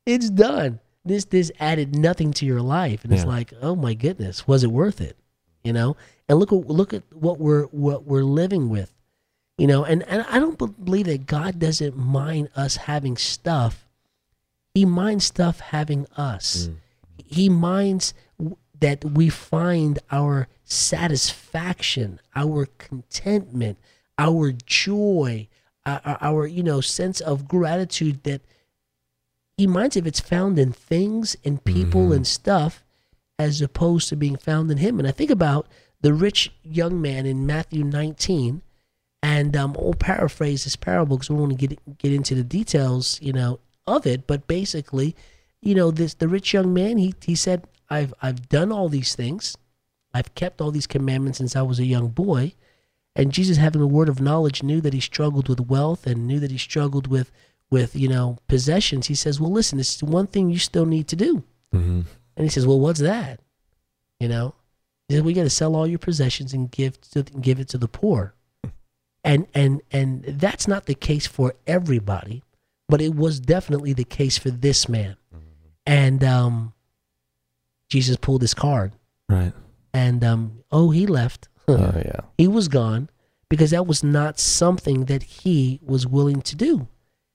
[SPEAKER 2] It's done. This this added nothing to your life, and it's
[SPEAKER 8] Yeah.
[SPEAKER 2] like, oh my goodness, was it worth it? You know. And look at look at what we're what we're living with, you know. And and I don't believe that God doesn't mind us having stuff. He minds stuff having us. He minds w- that we find our satisfaction, our contentment, our joy, our, our you know sense of gratitude. That He minds if it's found in things, in people, and stuff, as opposed to being found in Him. And I think about the rich young man in Matthew nineteen, and um, I'll paraphrase this parable because we want to get get into the details, you know, of it. But basically, you know, this the rich young man, he he said, "I've I've done all these things, I've kept all these commandments since I was a young boy." And Jesus, having a word of knowledge, knew that he struggled with wealth and knew that he struggled with with you know possessions. He says, "Well, listen, this is one thing you still need to do."
[SPEAKER 8] Mm-hmm.
[SPEAKER 2] And he says, "Well, what's that?" You know. He said, "We got to sell all your possessions and give to, give it to the poor," and and and that's not the case for everybody, but it was definitely the case for this man. Mm-hmm. And um, Jesus pulled his card,
[SPEAKER 8] right?
[SPEAKER 2] And um, oh, he left.
[SPEAKER 18] Oh yeah,
[SPEAKER 2] he was gone because that was not something that he was willing to do.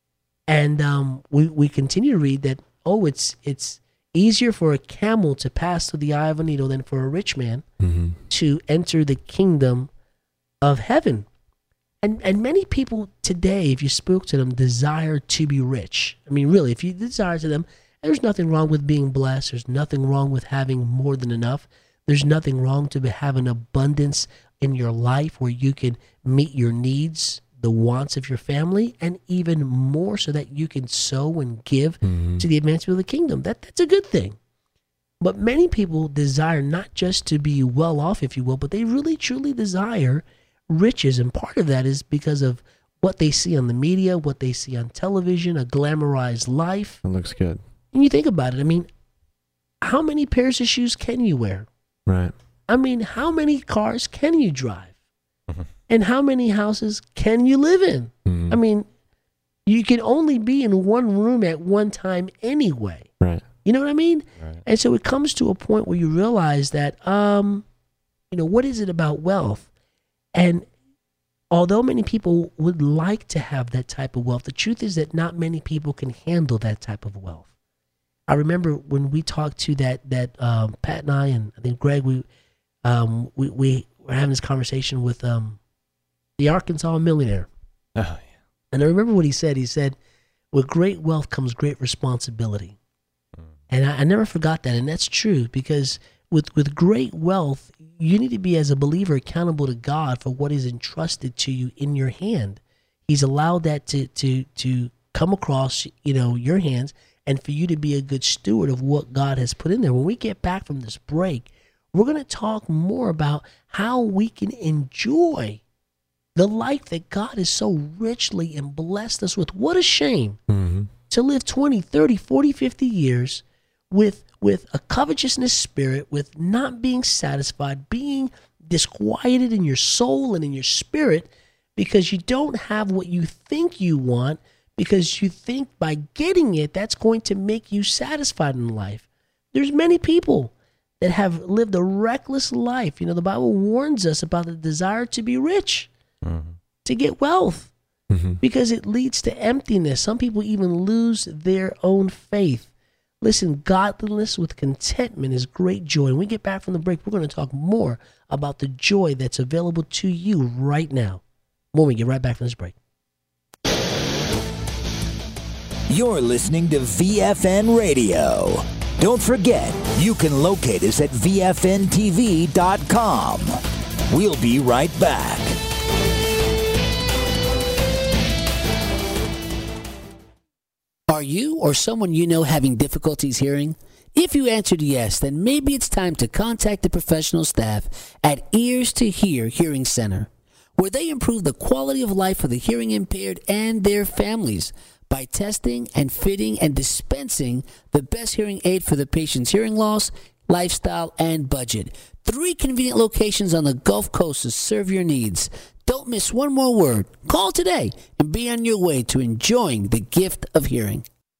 [SPEAKER 2] And um, we we continue to read that. Oh, it's it's. easier for a camel to pass through the eye of a needle than for a rich man mm-hmm. to enter the kingdom of heaven. And and many people today, if you spoke to them, desire to be rich. I mean, really, if you desire to them, there's nothing wrong with being blessed. There's nothing wrong with having more than enough. There's nothing wrong to have an abundance in your life where you can meet your needs, the wants of your family, and even more so that you can sow and give mm-hmm. to the advancement of the kingdom. That that's a good thing. But many people desire not just to be well off, if you will, but they really truly desire riches. And part of that is because of what they see on the media, what they see on television, a glamorized life.
[SPEAKER 8] It looks good.
[SPEAKER 2] And you think about it, I mean, how many pairs of shoes can you wear?
[SPEAKER 8] Right.
[SPEAKER 2] I mean, how many cars can you drive? Mm-hmm. And how many houses can you live in? Mm-hmm. I mean, you can only be in one room at one time anyway.
[SPEAKER 8] Right.
[SPEAKER 2] You know what I mean?
[SPEAKER 8] Right.
[SPEAKER 2] And so it comes to a point where you realize that, um, you know, what is it about wealth? And although many people would like to have that type of wealth, the truth is that not many people can handle that type of wealth. I remember when we talked to that, that um, Pat and I, and I think Greg, we, um, we, we were having this conversation with, um, the Arkansas millionaire.
[SPEAKER 8] Oh, yeah.
[SPEAKER 2] And I remember what he said. He said, with great wealth comes great responsibility. Mm. And I, I never forgot that. And that's true, because with, with great wealth, you need to be, as a believer, accountable to God for what is entrusted to you in your hand. He's allowed that to, to, to come across, you know, your hands, and for you to be a good steward of what God has put in there. When we get back from this break, we're going to talk more about how we can enjoy the life that God has so richly and blessed us with. What a shame mm-hmm. to live twenty, thirty, forty, fifty years with with a covetousness spirit, with not being satisfied, being disquieted in your soul and in your spirit because you don't have what you think you want, because you think by getting it, that's going to make you satisfied in life. There's many people that have lived a reckless life. You know, the Bible warns us about the desire to be rich. Mm-hmm. To get wealth, mm-hmm. because it leads to emptiness. Some people even lose their own faith. Listen, godliness with contentment is great joy. When we get back from the break, we're going to talk more about the joy that's available to you right now. When we get right back from this break.
[SPEAKER 17] You're listening to V F N Radio. Don't forget, you can locate us at V F N T V dot com. We'll be right back.
[SPEAKER 9] Are you or someone you know having difficulties hearing? If you answered yes, then maybe it's time to contact the professional staff at Ears to Hear Hearing Center, where they improve the quality of life for the hearing impaired and their families by testing and fitting and dispensing the best hearing aid for the patient's hearing loss, lifestyle, and budget. Three convenient locations on the Gulf Coast to serve your needs. Don't miss one more word. Call today and be on your way to enjoying the gift of hearing.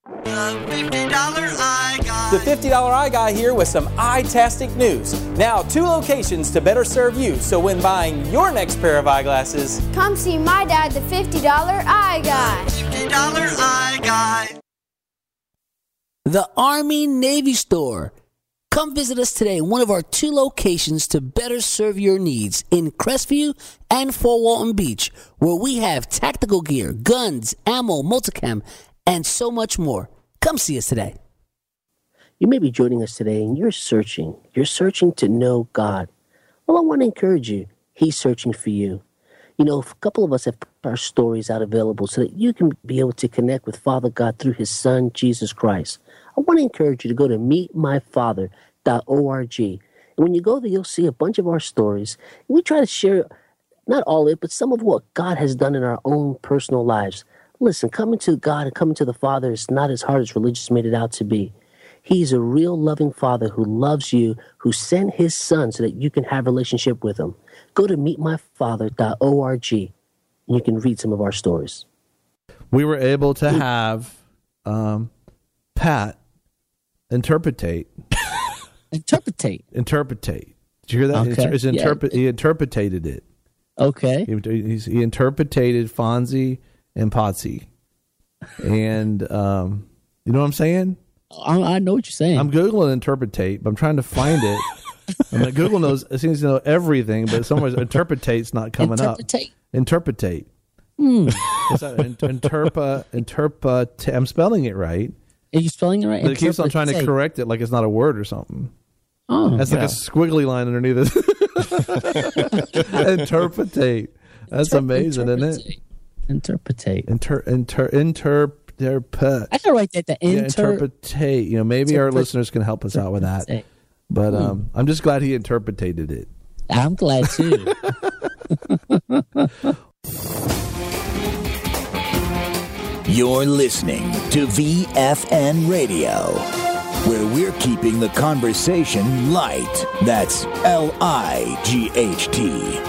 [SPEAKER 10] The fifty dollar Eye Guy. The fifty dollar Eye Guy here with some eye-tastic news. Now, two locations to better serve you, so when buying your next pair of eyeglasses,
[SPEAKER 11] come see my dad, the fifty dollar Eye Guy.
[SPEAKER 10] fifty dollar Eye Guy.
[SPEAKER 9] The Army Navy Store. Come visit us today in one of our two locations to better serve your needs in Crestview and Fort Walton Beach, where we have tactical gear, guns, ammo, multicam, and so much more. Come see us today.
[SPEAKER 2] You may be joining us today and you're searching. You're searching to know God. Well, I want to encourage you. He's searching for you. You know, a couple of us have put our stories out available so that you can be able to connect with Father God through his Son, Jesus Christ. I want to encourage you to go to meet my father dot org. And when you go there, you'll see a bunch of our stories. We try to share, not all of it, but some of what God has done in our own personal lives. Listen, coming to God and coming to the Father is not as hard as religious made it out to be. He's a real loving Father who loves you, who sent his Son so that you can have a relationship with him. Go to meet my father dot org and you can read some of our stories.
[SPEAKER 19] We were able to have um, Pat interpretate.
[SPEAKER 9] interpretate.
[SPEAKER 19] Interpretate. Did you hear that?
[SPEAKER 9] Okay.
[SPEAKER 19] It's interpret,
[SPEAKER 9] Yeah.
[SPEAKER 19] He interpreted it.
[SPEAKER 9] Okay.
[SPEAKER 19] He, he's, he interpreted Fonzie and Potsy. And um, you know what I'm saying?
[SPEAKER 9] I, I know what you're saying.
[SPEAKER 19] I'm Googling interpretate, but I'm trying to find it. And like Google knows, it seems to know everything, but somewhere interpretate's not coming
[SPEAKER 9] Interpretate.
[SPEAKER 19] up. Interpretate.
[SPEAKER 9] Hmm.
[SPEAKER 19] What's that? In, interpa, interpa, I'm spelling it right.
[SPEAKER 9] Are you spelling it right?
[SPEAKER 19] But it keeps on trying to
[SPEAKER 9] Interpretate.
[SPEAKER 19] correct it like it's not a word or something.
[SPEAKER 9] Oh,
[SPEAKER 19] That's like
[SPEAKER 9] yeah.
[SPEAKER 19] a squiggly line underneath it. Interpretate. That's
[SPEAKER 9] Interp-
[SPEAKER 19] amazing, isn't it?
[SPEAKER 9] Interpretate.
[SPEAKER 19] Inter, inter, interp, interpret.
[SPEAKER 9] I can write that. The
[SPEAKER 19] Yeah,
[SPEAKER 9] inter-
[SPEAKER 19] interpretate. You know, maybe our
[SPEAKER 9] Interpret-
[SPEAKER 19] listeners can help us out with that. But
[SPEAKER 9] Hmm.
[SPEAKER 19] um, I'm just glad he interpreted it.
[SPEAKER 9] I'm glad too.
[SPEAKER 17] You're listening to V F N Radio, where we're keeping the conversation light. That's L I G H T,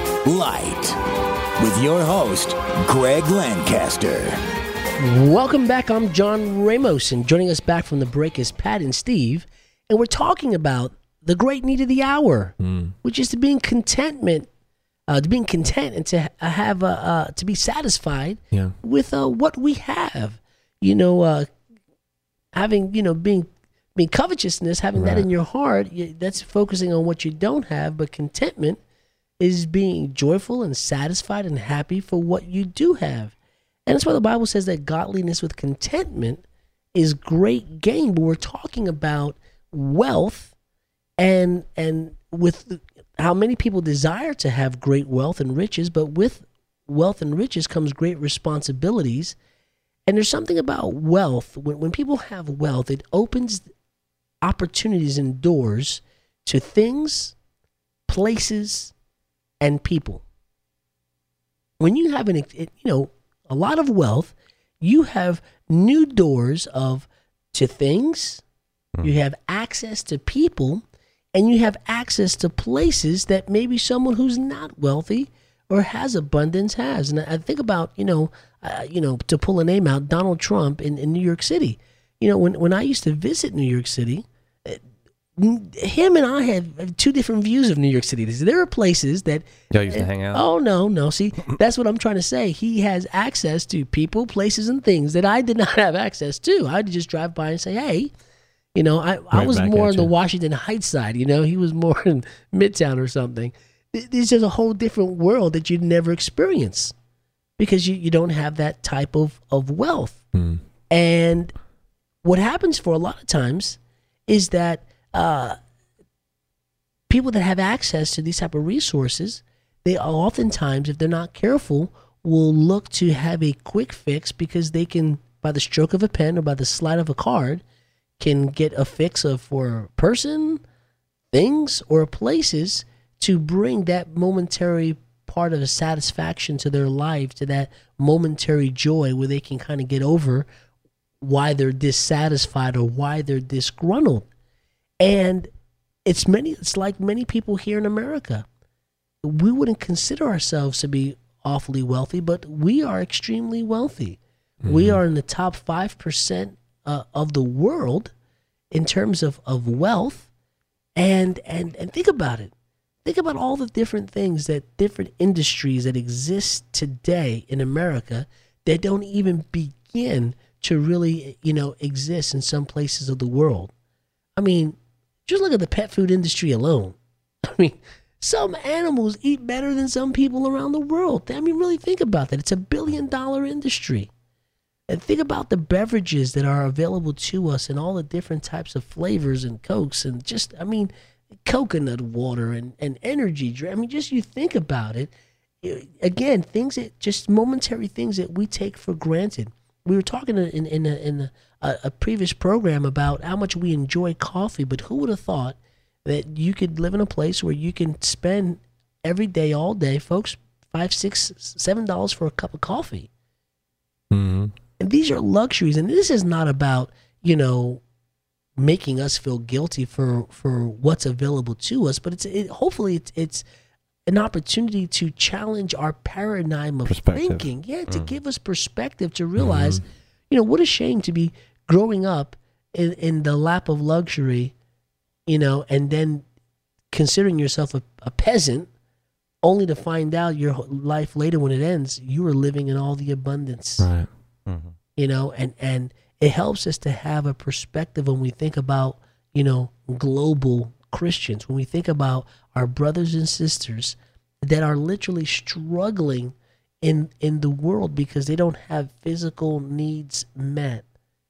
[SPEAKER 17] light. With your host, Greg Lancaster.
[SPEAKER 2] Welcome back. I'm John Ramos, and joining us back from the break is Pat and Steve, and we're talking about the great need of the hour,
[SPEAKER 8] Mm.
[SPEAKER 2] which is to being contentment, uh, to being content, and to ha- have uh, uh, to be satisfied
[SPEAKER 8] Yeah.
[SPEAKER 2] with uh, what we have. You know, uh, having you know being being covetousness, having that
[SPEAKER 8] Right.
[SPEAKER 2] in your heart, you, that's focusing on what you don't have. But contentment is being joyful and satisfied and happy for what you do have. And that's why the Bible says that godliness with contentment is great gain. But we're talking about wealth and and with how many people desire to have great wealth and riches, but with wealth and riches comes great responsibilities. And there's something about wealth. When, when people have wealth, it opens opportunities and doors to things, places, and people. When you have an, you know, a lot of wealth, you have new doors of to things, you have access to people, and you have access to places that maybe someone who's not wealthy or has abundance has. And I think about, you know, uh, you know, to pull a name out, Donald Trump in, in New York City. You know, when, when I used to visit New York City, uh, him and I have two different views of New York City. There are places that
[SPEAKER 8] Y'all used to hang out?
[SPEAKER 2] Oh no, no. See, that's what I'm trying to say. He has access to people, places, and things that I did not have access to. I'd just drive by and say, "Hey," you know. I, I
[SPEAKER 8] Right
[SPEAKER 2] was
[SPEAKER 8] back
[SPEAKER 2] more
[SPEAKER 8] at
[SPEAKER 2] on the
[SPEAKER 8] you.
[SPEAKER 2] Washington Heights side. You know, he was more in Midtown or something. Th- This is a whole different world that you'd never experience because you, you don't have that type of of wealth.
[SPEAKER 8] Mm.
[SPEAKER 2] And what happens for a lot of times is that uh, people that have access to these type of resources, they oftentimes, if they're not careful, will look to have a quick fix because they can, by the stroke of a pen or by the slide of a card, can get a fix of for a person, things, or places to bring that momentary part of a satisfaction to their life, to that momentary joy where they can kind of get over why they're dissatisfied or why they're disgruntled. And it's many it's like many people here in America. We wouldn't consider ourselves to be awfully wealthy, but we are extremely wealthy. We are in the top five percent uh, of the world in terms of, of wealth. And, and, and think about it. Think about all the different things that different industries that exist today in America that don't even begin to really, you know, exist in some places of the world. I mean, just look at the pet food industry alone. I mean, some animals eat better than some people around the world. I mean, really think about that. It's a billion dollar industry. And think about the beverages that are available to us and all the different types of flavors and Cokes and just, I mean, coconut water and, and energy drink. I mean, just you think about it. Again, things that just momentary things that we take for granted. We were talking in in a, in a, a previous program about how much we enjoy coffee, but who would have thought that you could live in a place where you can spend every day, all day, folks, five, six, seven dollars for a cup of coffee.
[SPEAKER 8] Mm-hmm.
[SPEAKER 2] And these are luxuries, and this is not about, you know, making us feel guilty for for what's available to us, but it's it, hopefully it's it's an opportunity to challenge our paradigm of thinking. Yeah, to mm. give us perspective, to realize, mm-hmm. you know, what a shame to be growing up in, in the lap of luxury, you know, and then considering yourself a, a peasant, only to find out your life later when it ends, you were living in all the abundance.
[SPEAKER 8] Right. Mm-hmm.
[SPEAKER 2] You know, and, and it helps us to have a perspective when we think about, you know, global Christians, when we think about our brothers and sisters that are literally struggling in in the world because they don't have physical needs met.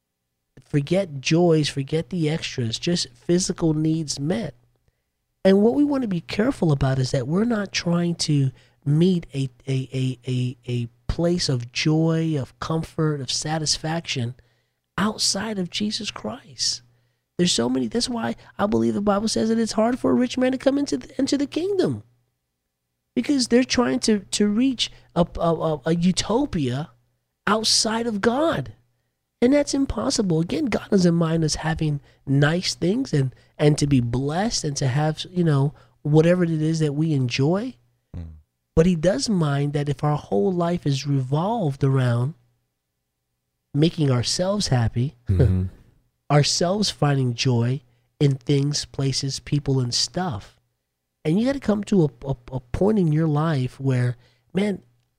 [SPEAKER 2] Forget joys, forget the extras, just physical needs met. And what we want to be careful about is that we're not trying to meet a a a a, a place of joy, of comfort, of satisfaction outside of Jesus Christ. There's so many. That's why I believe the Bible says that it's hard for a rich man to come into the, into the kingdom, because they're trying to to reach a, a, a utopia outside of God, and that's impossible. Again, God doesn't mind us having nice things and and to be blessed and to have, you know, whatever it is that we enjoy, mm. but He does mind that if our whole life is revolved around making ourselves happy. Mm-hmm. Ourselves finding joy in things, places, people, and stuff. And you got to come to a, a, a point in your life where, man,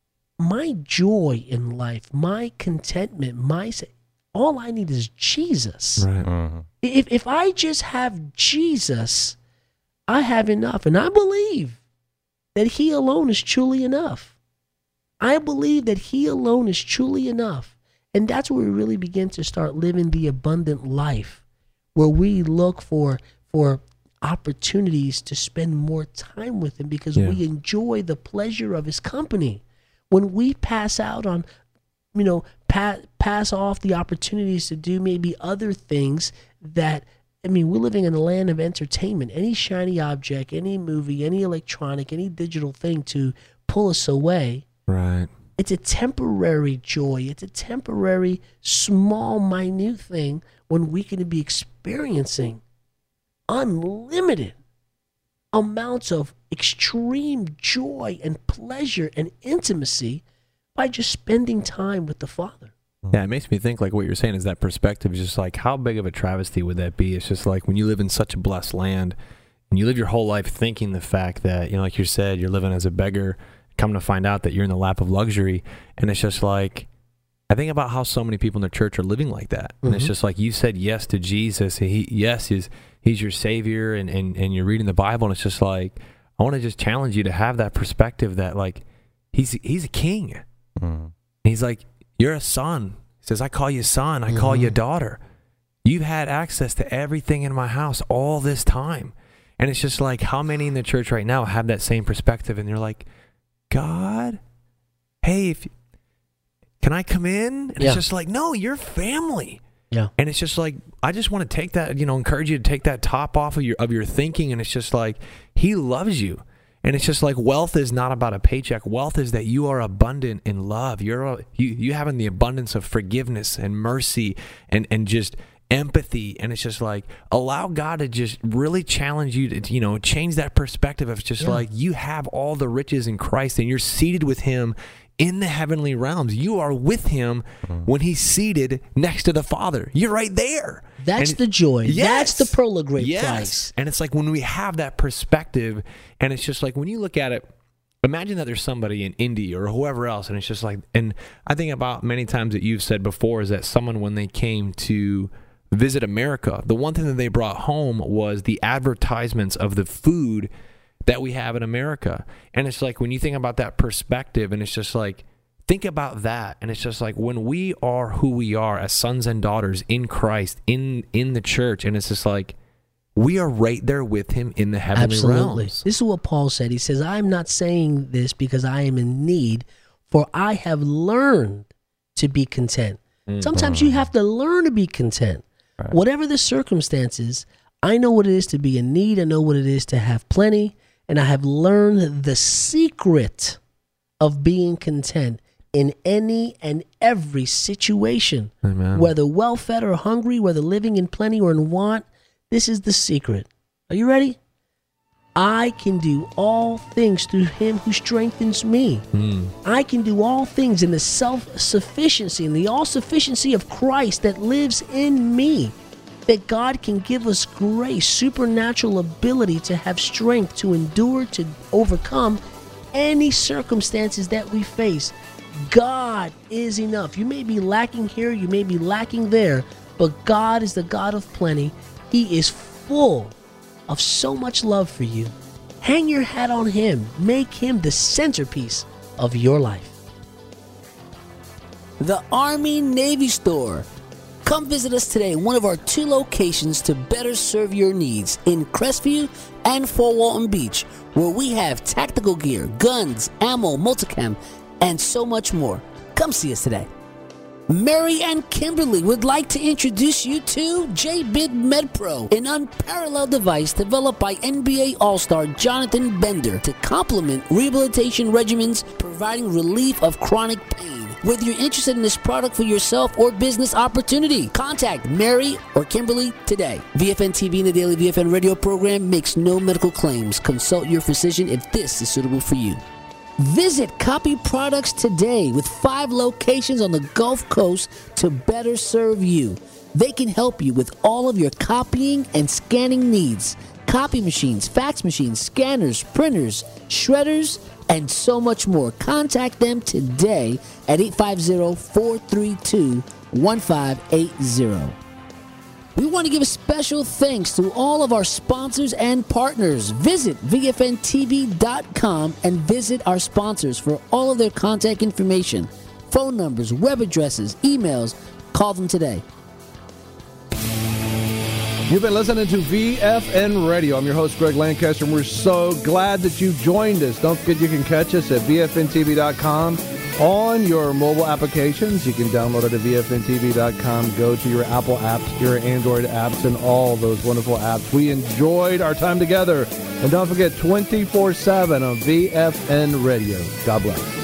[SPEAKER 2] my joy in life, my contentment, my all I need is Jesus.
[SPEAKER 8] Right. Mm-hmm.
[SPEAKER 2] If if I just have Jesus, I have enough. And I believe that He alone is truly enough. I believe that He alone is truly enough. And that's where we really begin to start living the abundant life, where we look for for opportunities to spend more time with Him because yeah. we enjoy the pleasure of His company. When we pass out on, you know, pa- pass off the opportunities to do maybe other things that, I mean, we're living in a land of entertainment. Any shiny object, any movie, any electronic, any digital thing to pull us away.
[SPEAKER 8] Right.
[SPEAKER 2] It's a temporary joy. It's a temporary, small, minute thing when we can be experiencing unlimited amounts of extreme joy and pleasure and intimacy by just spending time with the Father.
[SPEAKER 8] Yeah, it makes me think, like what you're saying is that perspective is just like, how big of a travesty would that be? It's just like when you live in such a blessed land and you live your whole life thinking the fact that, you know, like you said, you're living as a beggar, come to find out that you're in the lap of luxury. And it's just like, I think about how so many people in the church are living like that. And mm-hmm. it's just like, you said yes to Jesus. And he, yes, he's, he's your Savior, and, and, and you're reading the Bible. And it's just like, I want to just challenge you to have that perspective that, like, he's, he's a king. Mm-hmm. And he's like, you're a son. He says, I call you son. I mm-hmm. call you daughter. You've had access to everything in my house all this time. And it's just like, how many in the church right now have that same perspective? And they're like, God, hey, if, can I come in? And yeah. it's just like, no, you're family.
[SPEAKER 2] Yeah.
[SPEAKER 8] And it's just like, I just want to take that, you know, encourage you to take that top off of your of your thinking. And it's just like, He loves you. And it's just like, wealth is not about a paycheck. Wealth is that you are abundant in love. You're a, you you having the abundance of forgiveness and mercy and and just empathy. And it's just like, allow God to just really challenge you to, you know, change that perspective of just yeah. like, you have all the riches in Christ and you're seated with Him in the heavenly realms. You are with him when he's seated next to the Father. You're right there.
[SPEAKER 2] That's
[SPEAKER 8] And-
[SPEAKER 2] the joy.
[SPEAKER 8] Yes.
[SPEAKER 2] That's the pearl of great
[SPEAKER 8] yes.
[SPEAKER 2] price.
[SPEAKER 8] And it's like when we have that perspective, and it's just like when you look at it, imagine that there's somebody in India or whoever else, and it's just like, and I think about many times that you've said before is that someone, when they came to visit America, the one thing that they brought home was the advertisements of the food that we have in America. And it's like when you think about that perspective, and it's just like, think about that. And it's just like when we are who we are as sons and daughters in Christ, in in the church, and it's just like we are right there with him in the heavenly
[SPEAKER 2] Absolutely.
[SPEAKER 8] realms.
[SPEAKER 2] This is what Paul said. He says, I'm not saying this because I am in need, for I have learned to be content.
[SPEAKER 8] Mm-hmm.
[SPEAKER 2] Sometimes you have to learn to be content.
[SPEAKER 8] Right.
[SPEAKER 2] Whatever the circumstances, I know what it is to be in need. I know what it is to have plenty. And I have learned the secret of being content in any and every situation.
[SPEAKER 8] Amen.
[SPEAKER 2] Whether well-fed or hungry, whether living in plenty or in want, this is the secret. Are you ready? I can do all things through him who strengthens me.
[SPEAKER 8] Mm.
[SPEAKER 2] I can do all things in the self-sufficiency and the all-sufficiency of Christ that lives in me. That God can give us grace, supernatural ability to have strength to endure, to overcome any circumstances that we face. God is enough. You may be lacking here, you may be lacking there, but God is the God of plenty. He is full of so much love for you. Hang your hat on him. Make him the centerpiece of your life.
[SPEAKER 9] The Army Navy Store. Come visit us today in one of our two locations to better serve your needs in Crestview and Fort Walton Beach, where we have tactical gear, guns, ammo, multicam, and so much more. Come see us today. Mary and Kimberly would like to introduce you to J B I D MedPro, an unparalleled device developed by N B A All-Star Jonathan Bender to complement rehabilitation regimens, providing relief of chronic pain. Whether you're interested in this product for yourself or business opportunity, contact Mary or Kimberly today. V F N T V and the Daily V F N radio program makes no medical claims. Consult your physician if this is suitable for you. Visit Copy Products today with five locations on the Gulf Coast to better serve you. They can help you with all of your copying and scanning needs. Copy machines, fax machines, scanners, printers, shredders, and so much more. Contact them today at eight five zero, four three two, one five eight zero. We want to give a special thanks to all of our sponsors and partners. Visit V F N T V dot com and visit our sponsors for all of their contact information, phone numbers, web addresses, emails. Call them today.
[SPEAKER 20] You've been listening to V F N Radio. I'm your host, Greg Lancaster, and we're so glad that you joined us. Don't forget you can catch us at V F N T V dot com on your mobile applications. You can download it at V F N T V dot com. Go to your Apple apps, your Android apps, and all those wonderful apps. We enjoyed our time together. And don't forget, twenty-four seven on V F N Radio. God bless.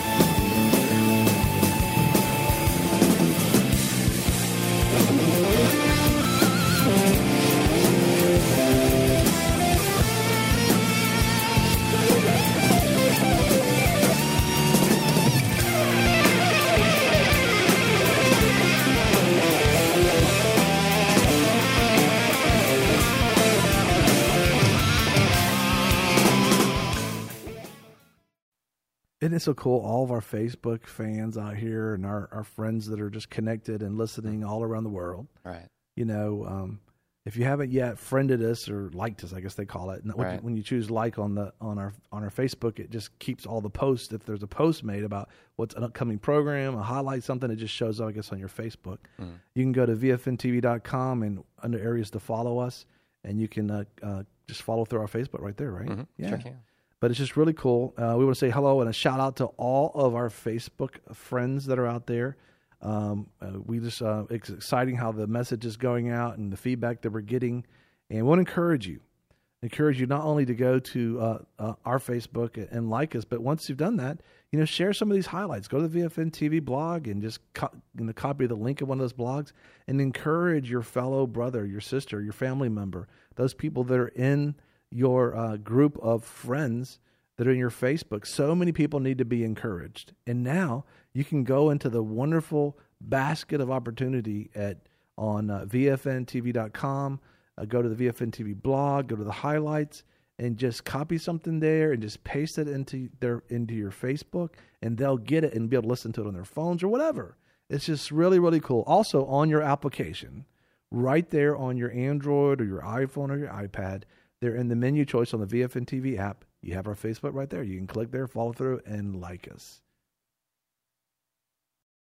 [SPEAKER 20] Isn't it so cool? All of our Facebook fans out here and our, our friends that are just connected and listening all around the world.
[SPEAKER 21] Right.
[SPEAKER 20] You know, um, if you haven't yet friended us or liked us, I guess they call it. And when,
[SPEAKER 21] Right.
[SPEAKER 20] you, when you choose like on the on our on our Facebook, it just keeps all the posts. If there's a post made about what's an upcoming program, a highlight, something, it just shows up, I guess, on your Facebook.
[SPEAKER 21] Mm.
[SPEAKER 20] You can go to V F N T V dot com and under areas to follow us, and you can uh, uh, just follow through our Facebook right there, right?
[SPEAKER 21] Mm-hmm.
[SPEAKER 20] Yeah.
[SPEAKER 21] Sure can.
[SPEAKER 20] But it's just really cool. Uh, we want to say hello and a shout out to all of our Facebook friends that are out there. Um, uh, we just uh, it's exciting how the message is going out and the feedback that we're getting. And we want to encourage you, encourage you not only to go to uh, uh, our Facebook and like us, but once you've done that, you know, share some of these highlights. Go to the V F N T V blog and just co- you know, copy the link of one of those blogs and encourage your fellow brother, your sister, your family member, those people that are in your uh, group of friends that are in your Facebook. So many people need to be encouraged. And now you can go into the wonderful basket of opportunity at on uh, V F N T V dot com, uh, go to the V F N T V blog, go to the highlights, and just copy something there and just paste it into their into your Facebook, and they'll get it and be able to listen to it on their phones or whatever. It's just really, really cool. Also, on your application, right there on your Android or your iPhone or your iPad, they're in the menu choice on the V F N T V app. You have our Facebook right there. You can click there, follow through, and like us.